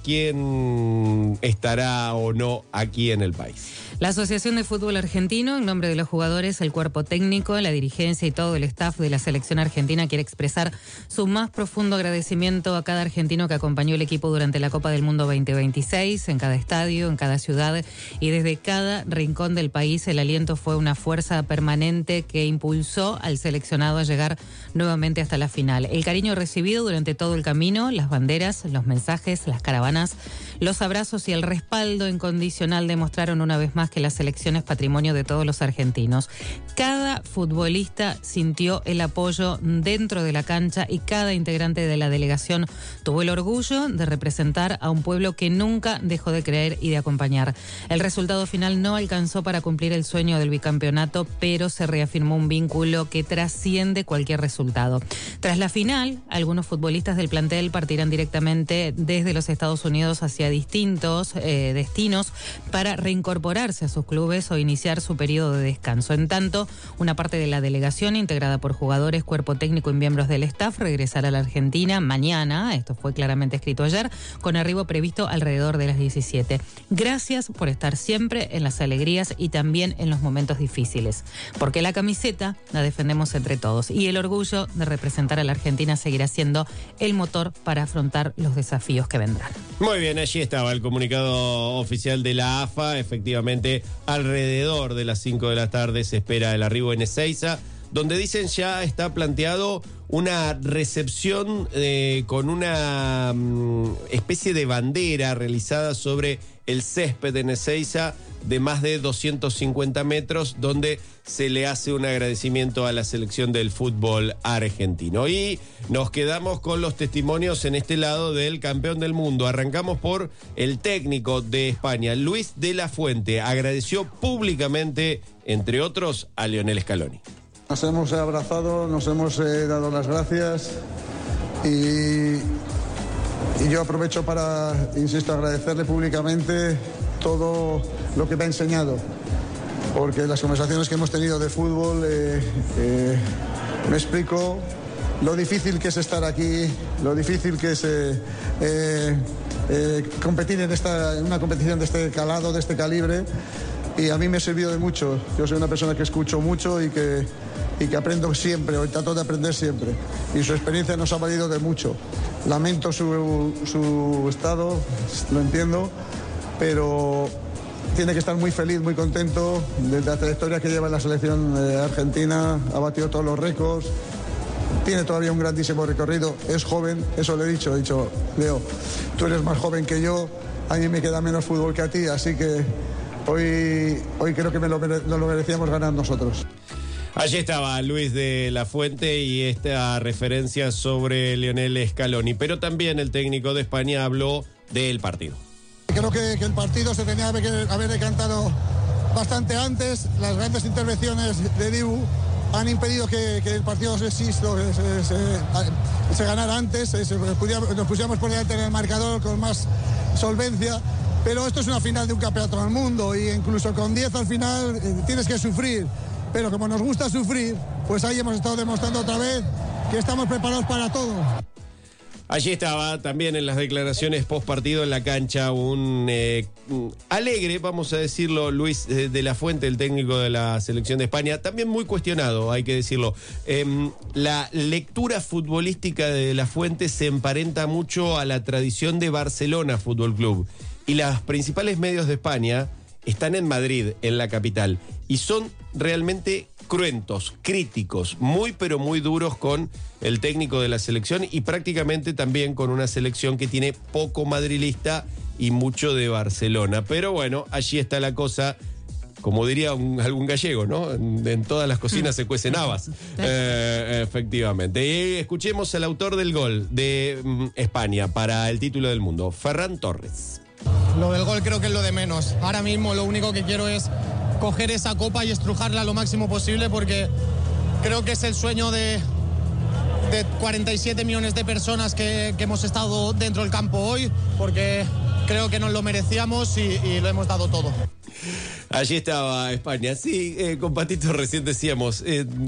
quién estará o no aquí en el país. La Asociación de Fútbol Argentino, en nombre de los jugadores, el cuerpo técnico, la dirigencia y todo el staff de la selección argentina, quiere expresar su más profundo agradecimiento a cada argentino que acompañó el equipo durante la Copa del Mundo 2026, en cada estadio, en cada ciudad y desde cada rincón del país. El aliento fue una fuerza permanente que impulsó al seleccionado a llegar nuevamente hasta la final. El cariño recibido durante todo el camino, las banderas, los mensajes, las caravanas, los abrazos y el respaldo incondicional demostraron una vez más que la selección es patrimonio de todos los argentinos. Cada futbolista sintió el apoyo dentro de la cancha y cada integrante de la delegación tuvo el orgullo de representar a un pueblo que nunca dejó de creer y de acompañar. El resultado final no alcanzó para cumplir el sueño del bicampeonato, pero se reafirmó un vínculo que trasciende cualquier resultado. Tras la final, algunos futbolistas del plantel partirán directamente desde los Estados Unidos hacia distintos destinos para reincorporarse a sus clubes o iniciar su periodo de descanso. En tanto, una parte de la delegación, integrada por jugadores, cuerpo técnico y miembros del staff, regresará a la Argentina mañana, esto fue claramente escrito ayer, con arribo previsto alrededor de las 17. Gracias por estar siempre en las alegrías y también en los momentos difíciles, porque la camiseta la defendemos entre todos y el orgullo de representar a la Argentina seguirá siendo el motor para afrontar los desafíos que vendrán. Muy bien, allí estaba el comunicado oficial de la AFA. Efectivamente, alrededor de las 5 de la tarde se espera el arribo en Ezeiza, donde dicen ya está planteado una recepción con una especie de bandera realizada sobre el césped en Ezeiza de más de 250 metros, donde se le hace un agradecimiento a la selección del fútbol argentino. Y nos quedamos con los testimonios en este lado del campeón del mundo. Arrancamos por el técnico de España, Luis de la Fuente. Agradeció públicamente, entre otros, a Lionel Scaloni. Nos hemos abrazado, nos hemos dado las gracias y yo aprovecho para, insisto, agradecerle públicamente todo lo que me ha enseñado, porque las conversaciones que hemos tenido de fútbol me explico lo difícil que es estar aquí, lo difícil que es competir en una competición de este calado, de este calibre, y a mí me ha servido de mucho. Yo soy una persona que escucho mucho y que aprendo siempre, o trato de aprender siempre, y su experiencia nos ha valido de mucho. Lamento su estado, lo entiendo, pero tiene que estar muy feliz, muy contento de la trayectoria que lleva en la selección argentina. Ha batido todos los récords, tiene todavía un grandísimo recorrido, es joven, eso le he dicho, Leo, tú eres más joven que yo, a mí me queda menos fútbol que a ti, así que hoy creo que nos lo merecíamos ganar nosotros. Allí estaba Luis de la Fuente y esta referencia sobre Lionel Scaloni, pero también el técnico de España habló del partido. Creo que el partido se tenía que haber decantado bastante antes. Las grandes intervenciones de Dibu han impedido que el partido se ganara antes. Nos pusiéramos por delante en el marcador con más solvencia. Pero esto es una final de un campeonato del mundo y incluso con 10 al final tienes que sufrir. pero como nos gusta sufrir, pues ahí hemos estado demostrando otra vez que estamos preparados para todo. Allí estaba también en las declaraciones post partido en la cancha un alegre, vamos a decirlo, Luis de la Fuente, el técnico de la selección de España, también muy cuestionado, hay que decirlo. La lectura futbolística de la Fuente se emparenta mucho a la tradición de Barcelona Fútbol Club, y los principales medios de España están en Madrid, en la capital, y son realmente cruentos, críticos, muy pero muy duros con el técnico de la selección y prácticamente también con una selección que tiene poco madrilista y mucho de Barcelona. Pero bueno, allí está la cosa, como diría algún gallego, ¿no? En todas las cocinas se cuecen habas. Efectivamente. Y escuchemos al autor del gol de España para el título del mundo, Ferran Torres. Lo del gol creo que es lo de menos. Ahora mismo lo único que quiero es coger esa copa y estrujarla lo máximo posible, porque creo que es el sueño de 47 millones de personas que hemos estado dentro del campo hoy, porque creo que nos lo merecíamos y lo hemos dado todo. Allí estaba España. Sí, con Patito recién decíamos,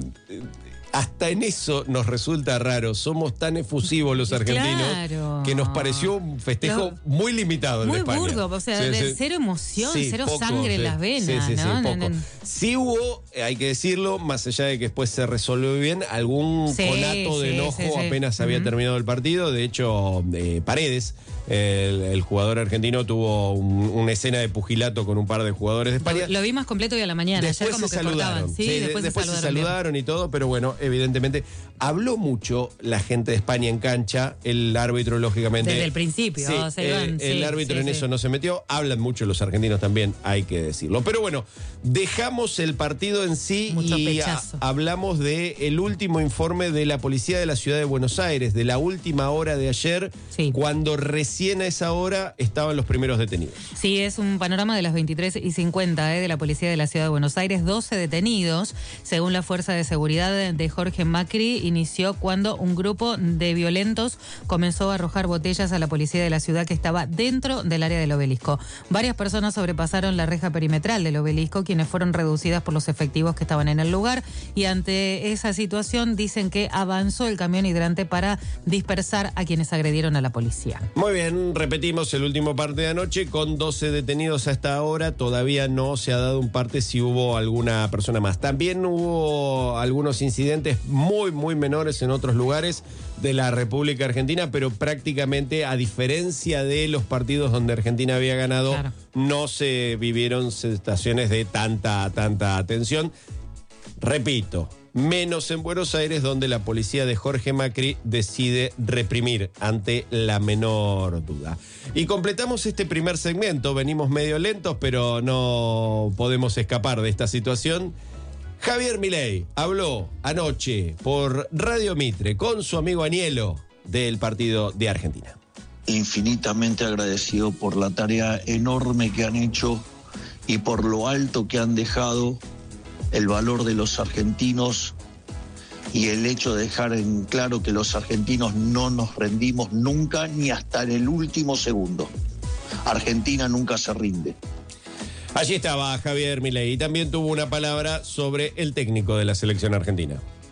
hasta en eso nos resulta raro. Somos tan efusivos los argentinos, claro, que nos pareció un festejo muy limitado en España. Muy burdo, o sea, de cero emoción, cero poco, sangre en las venas. Poco. Sí hubo, hay que decirlo, más allá de que después se resolvió bien, algún conato de enojo apenas había terminado el partido. De hecho, Paredes, el jugador argentino, tuvo una escena de pugilato con un par de jugadores de España. Lo vi más completo hoy a la mañana. Después como se que saludaron. Después se saludaron y todo, pero bueno, evidentemente habló mucho la gente de España en cancha, el árbitro lógicamente. Desde el principio. El árbitro en eso no se metió, hablan mucho los argentinos también, hay que decirlo. Pero bueno, dejamos el partido en sí y hablamos del último informe de la policía de la ciudad de Buenos Aires, de la última hora de ayer, cuando recién a esa hora estaban los primeros detenidos. Sí, es un panorama de las 23:50 de la policía de la ciudad de Buenos Aires, 12 detenidos, según la fuerza de seguridad de Jorge Macri, inició cuando un grupo de violentos comenzó a arrojar botellas a la policía de la ciudad que estaba dentro del área del obelisco. Varias personas sobrepasaron la reja perimetral del obelisco, quienes fueron reducidas por los efectivos que estaban en el lugar, y ante esa situación dicen que avanzó el camión hidrante para dispersar a quienes agredieron a la policía. Muy bien, repetimos el último parte de anoche con 12 detenidos a esta hora. Todavía no se ha dado un parte si hubo alguna persona más. También hubo algunos incidentes muy menores en otros lugares de la República Argentina, pero prácticamente, a diferencia de los partidos donde Argentina había ganado, no se vivieron situaciones de tanta atención. Repito, menos en Buenos Aires, donde la policía de Jorge Macri decide reprimir ante la menor duda. Y completamos este primer segmento. Venimos medio lentos, pero no podemos escapar de esta situación. Javier Milei habló anoche por Radio Mitre con su amigo Anielo del partido de Argentina. Infinitamente agradecido por la tarea enorme que han hecho y por lo alto que han dejado el valor de los argentinos y el hecho de dejar en claro que los argentinos no nos rendimos nunca, ni hasta en el último segundo. Argentina nunca se rinde. Allí estaba Javier Milei y también tuvo una palabra sobre el técnico de la selección argentina.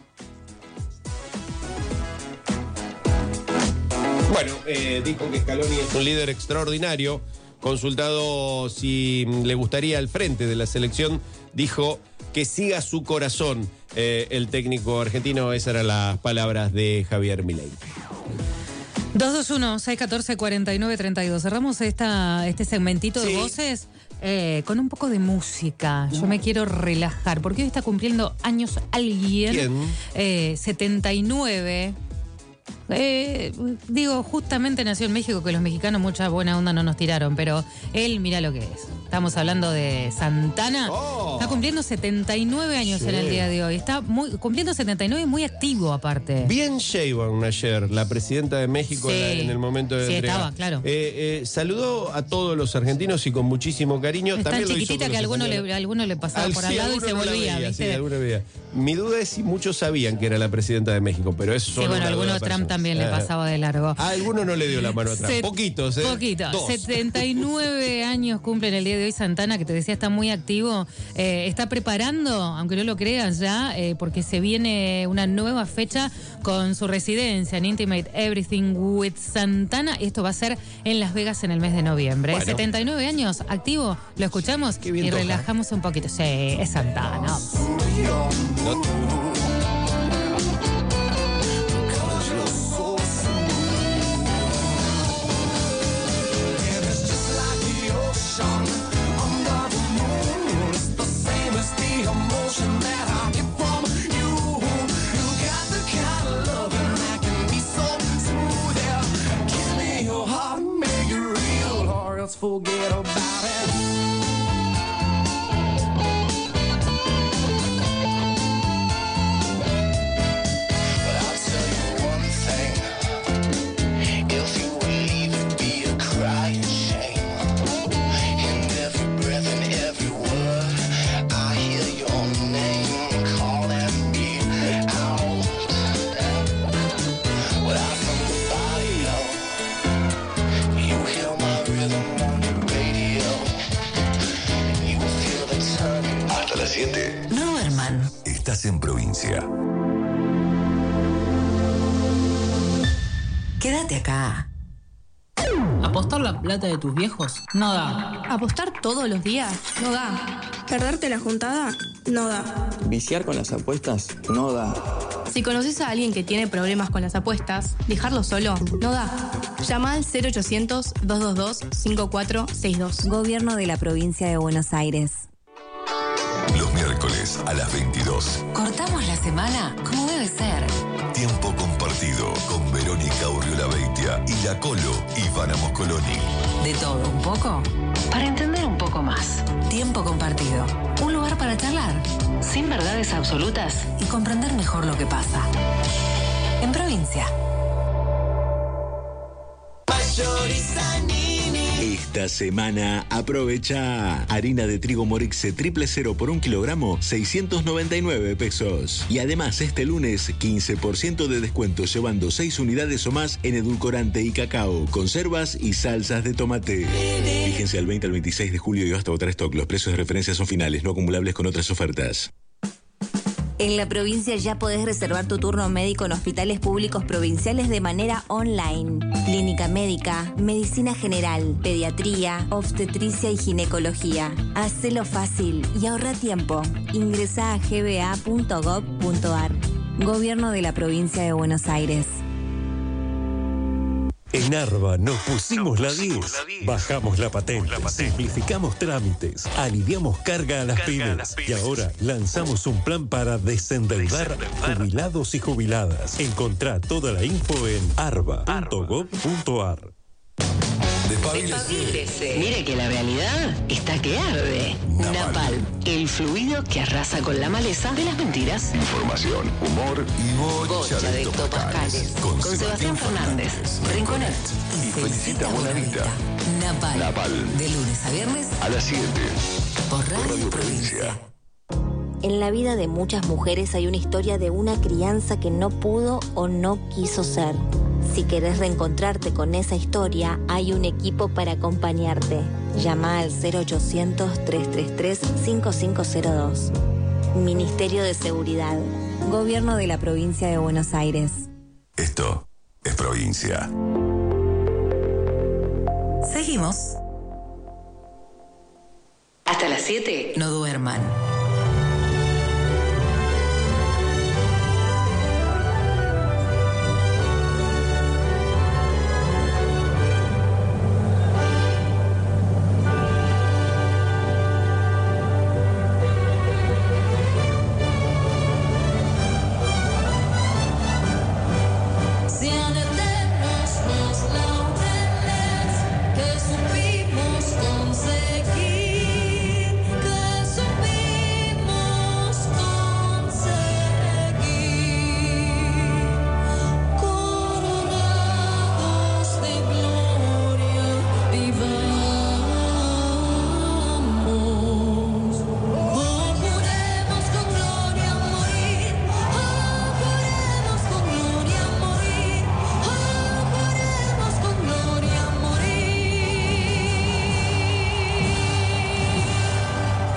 Bueno, dijo que Scaloni es un líder extraordinario. Consultado si le gustaría al frente de la selección, dijo que siga su corazón el técnico argentino. Esas eran las palabras de Javier Milei. 221-614-4932. Cerramos este segmentito de voces con un poco de música. Yo me quiero relajar, porque hoy está cumpliendo años alguien. ¿Quién? 79. Justamente nació en México, que los mexicanos mucha buena onda no nos tiraron, pero él, mira lo que es. Estamos hablando de Santana. Está cumpliendo 79 años en el día de hoy. Está cumpliendo 79 y muy activo aparte. Bien Sheinbaum ayer, la presidenta de México, en el momento de entrega. Estaba, claro. Saludó a todos los argentinos y con muchísimo cariño. Es también tan chiquitita que a alguno le pasaba por al lado y se volvía. Mi duda es si muchos sabían que era la presidenta de México, pero eso alguno Trump también le pasaba de largo. A alguno no le dio la mano atrás. Poquitos, ¿eh? Poquito. 2. 79 años cumple en el día de hoy Santana, que te decía está muy activo. Está preparando, aunque no lo creas ya, porque se viene una nueva fecha con su residencia en Intimate Everything with Santana. Esto va a ser en Las Vegas en el mes de noviembre. Bueno. 79 años, activo, lo escuchamos y toca. relajamos un poquito. Sí, es Santana. Forget about it. But I'll tell you one thing. If you would leave it be a crying shame. In every breath and every word, I hear your name calling me out. Without somebody else, you hear my rhythm. Hasta las 7. No duerman. Estás en provincia. Quédate acá. ¿Apostar la plata de tus viejos? No da. ¿Apostar todos los días? No da. ¿Perderte la juntada? No da. ¿Viciar con las apuestas? No da. Si conoces a alguien que tiene problemas con las apuestas, dejarlo solo no da. Llama al 0800-222-5462. Gobierno de la Provincia de Buenos Aires. Los miércoles a las 22. Cortamos la semana como debe ser. Tiempo compartido con Verónica Urriola Beitia y la Colo Ivana Moscoloni. De todo un poco, para entender un poco más. Tiempo compartido. Un lugar para charlar, sin verdades absolutas y comprender mejor lo que pasa. En provincia. Esta semana aprovecha harina de trigo Morixe 000 por 1 kilogramo, 699 pesos. Y además este lunes 15% de descuento llevando 6 unidades o más en edulcorante y cacao, conservas y salsas de tomate. Fíjense al 20 al 26 de julio y hasta otra stock. Los precios de referencia son finales, no acumulables con otras ofertas. En la provincia ya podés reservar tu turno médico en hospitales públicos provinciales de manera online. Clínica médica, medicina general, pediatría, obstetricia y ginecología. Hacelo fácil y ahorra tiempo. Ingresá a gba.gov.ar. Gobierno de la Provincia de Buenos Aires. En Arba nos pusimos la 10, bajamos la patente, simplificamos trámites, aliviamos carga a las pymes y ahora lanzamos un plan para desendeudar jubilados y jubiladas. Encontrá toda la info en arba.gov.ar. Despabilese. Mire que la realidad está que arde. Napal, el fluido que arrasa con la maleza de las mentiras. Información, humor y bocha de hectopascales. Con Sebastián Fernández, Rinconet y Felicita Bonavita. Napal, de lunes a viernes a las 7 por Radio Provincia. En la vida de muchas mujeres hay una historia de una crianza que no pudo o no quiso ser. Si querés reencontrarte con esa historia, hay un equipo para acompañarte. Llama al 0800-333-5502. Ministerio de Seguridad. Gobierno de la Provincia de Buenos Aires. Esto es provincia. Seguimos. Hasta las 7, no duerman. Que supimos conseguir, que supimos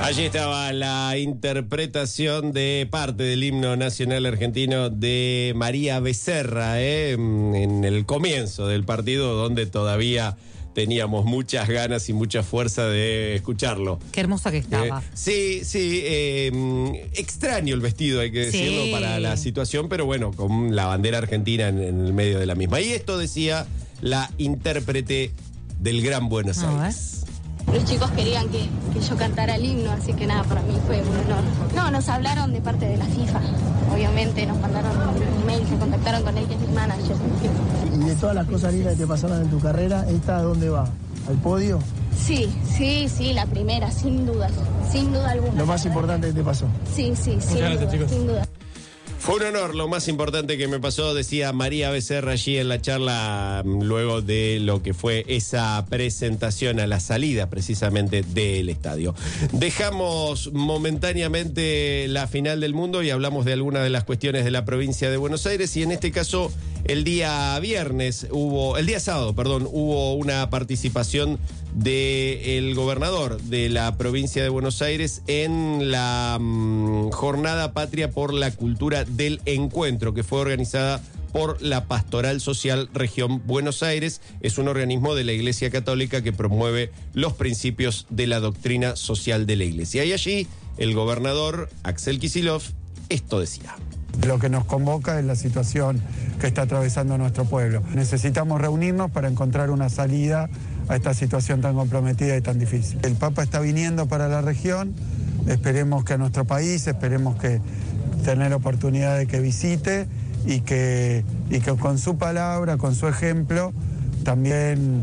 Allí estaba la interpretación de parte del himno nacional argentino de María Becerra, en el comienzo del partido, donde todavía teníamos muchas ganas y mucha fuerza de escucharlo. Qué hermosa que estaba. Sí, extraño el vestido, hay que decirlo, Sí. para la situación, pero bueno, con la bandera argentina en el medio de la misma. Y esto decía la intérprete del Gran Buenos Aires. Los chicos querían que yo cantara el himno, así que nada, para mí fue un honor. No, nos hablaron de parte de la FIFA. Obviamente nos mandaron un email, se contactaron con él, que es mi manager. Y de todas las cosas lindas que te pasaron en tu carrera, ¿esta a dónde va? ¿Al podio? Sí, la primera, sin duda alguna. Lo más importante que te pasó. Sí, sin duda. Fue un honor, lo más importante que me pasó, decía María Becerra allí en la charla, luego de lo que fue esa presentación a la salida precisamente del estadio. Dejamos momentáneamente la final del mundo y hablamos de algunas de las cuestiones de la provincia de Buenos Aires, y en este caso el día sábado, hubo una participación del gobernador de la provincia de Buenos Aires en la Jornada Patria por la Cultura del Encuentro, que fue organizada por la Pastoral Social Región Buenos Aires. Es un organismo de la Iglesia Católica que promueve los principios de la doctrina social de la Iglesia. Y allí el gobernador Axel Kicillof esto decía. Lo que nos convoca es la situación que está atravesando nuestro pueblo. Necesitamos reunirnos para encontrar una salida a esta situación tan comprometida y tan difícil. El Papa está viniendo para la región, esperemos que a nuestro país, esperemos que tener oportunidad de que visite y que con su palabra, con su ejemplo, también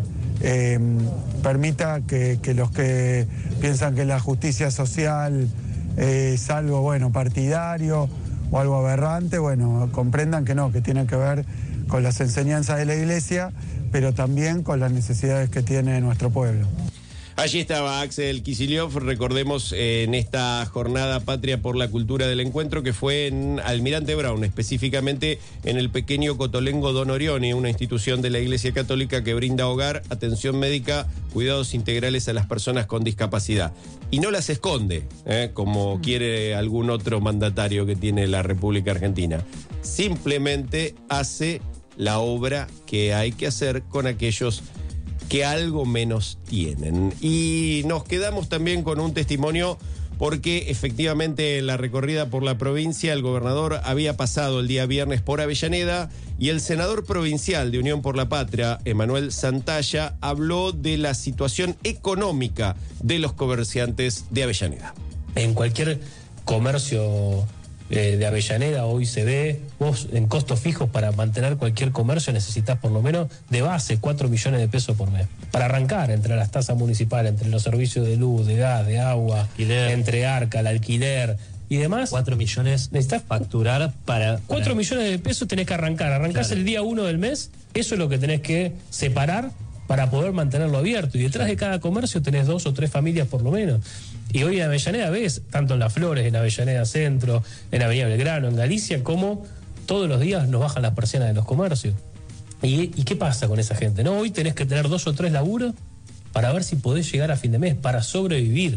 permita que los que piensan que la justicia social es algo partidario o algo aberrante, comprendan que no, que tiene que ver con las enseñanzas de la Iglesia, pero también con las necesidades que tiene nuestro pueblo. Allí estaba Axel Kicillof, recordemos, en esta Jornada Patria por la Cultura del Encuentro, que fue en Almirante Brown, específicamente en el pequeño Cotolengo Don Orione, una institución de la Iglesia Católica que brinda hogar, atención médica, cuidados integrales a las personas con discapacidad. Y no las esconde, como quiere algún otro mandatario que tiene la República Argentina. Simplemente hace la obra que hay que hacer con aquellos que algo menos tienen. Y nos quedamos también con un testimonio, porque efectivamente en la recorrida por la provincia el gobernador había pasado el día viernes por Avellaneda y el senador provincial de Unión por la Patria, Emanuel Santalla, habló de la situación económica de los comerciantes de Avellaneda. En cualquier comercio de Avellaneda hoy se ve, vos en costos fijos para mantener cualquier comercio necesitas por lo menos de base 4 millones de pesos por mes. Para arrancar, entre las tasas municipales, entre los servicios de luz, de gas, de agua, alquiler, entre ARCA, el alquiler y demás. 4 millones necesitas facturar para 4 millones de pesos tenés que arrancar. Arrancás el día 1 del mes, eso es lo que tenés que separar para poder mantenerlo abierto. Y detrás de cada comercio tenés 2 o 3 familias por lo menos. Y hoy en Avellaneda ves, tanto en Las Flores, en Avellaneda Centro, en Avenida Belgrano, en Galicia, como todos los días nos bajan las persianas de los comercios. ¿Y qué pasa con esa gente? No, hoy tenés que tener 2 o 3 laburos para ver si podés llegar a fin de mes, para sobrevivir.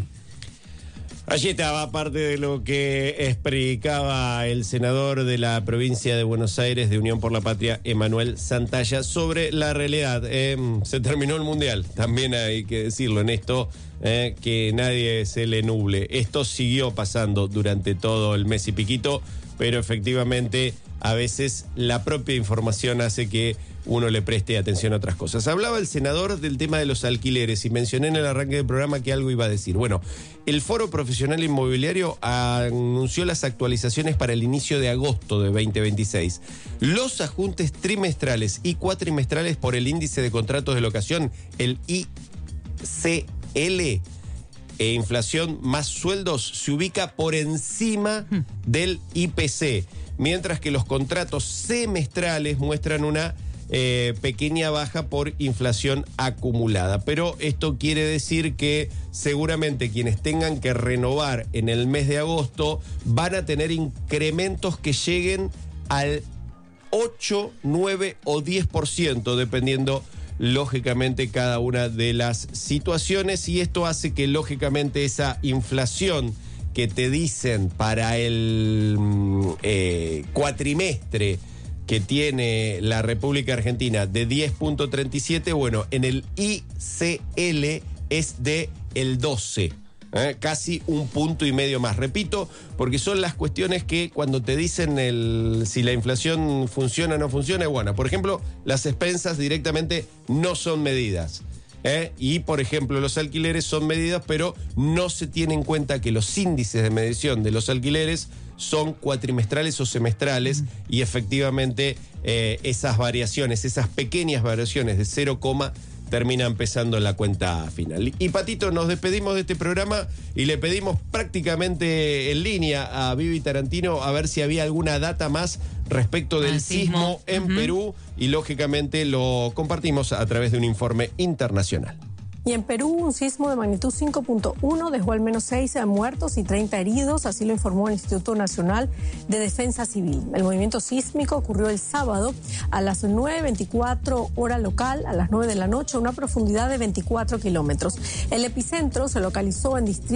Allí estaba parte de lo que explicaba el senador de la provincia de Buenos Aires de Unión por la Patria, Emanuel Santalla, sobre la realidad. Se terminó el Mundial, también hay que decirlo en esto, que nadie se le nuble. Esto siguió pasando durante todo el mes y piquito, pero efectivamente a veces la propia información hace que uno le preste atención a otras cosas. Hablaba el senador del tema de los alquileres y mencioné en el arranque del programa que algo iba a decir. Bueno, el Foro Profesional Inmobiliario anunció las actualizaciones para el inicio de agosto de 2026. Los ajustes trimestrales y cuatrimestrales por el índice de contratos de locación, el ICL, e inflación más sueldos, se ubica por encima del IPC, mientras que los contratos semestrales muestran una pequeña baja por inflación acumulada. Pero esto quiere decir que seguramente quienes tengan que renovar en el mes de agosto van a tener incrementos que lleguen al 8, 9 o 10%, dependiendo lógicamente cada una de las situaciones, y esto hace que lógicamente esa inflación que te dicen para el cuatrimestre que tiene la República Argentina de 10.37, bueno, en el ICL es de el 12. Casi 1,5 puntos más. Repito, porque son las cuestiones que cuando te dicen si la inflación funciona o no funciona, bueno, por ejemplo, las expensas directamente no son medidas. Y, por ejemplo, los alquileres son medidas, pero no se tiene en cuenta que los índices de medición de los alquileres son cuatrimestrales o semestrales, y efectivamente esas variaciones, esas pequeñas variaciones de 0, terminan pesando en la cuenta final. Y Patito, nos despedimos de este programa y le pedimos prácticamente en línea a Vivi Tarantino a ver si había alguna data más respecto del sismo en Perú, y lógicamente lo compartimos a través de un informe internacional. Y en Perú, un sismo de magnitud 5.1 dejó al menos 6 muertos y 30 heridos, así lo informó el Instituto Nacional de Defensa Civil. El movimiento sísmico ocurrió el sábado a las 9:24 hora local, a las 9 de la noche, a una profundidad de 24 kilómetros. El epicentro se localizó en distrito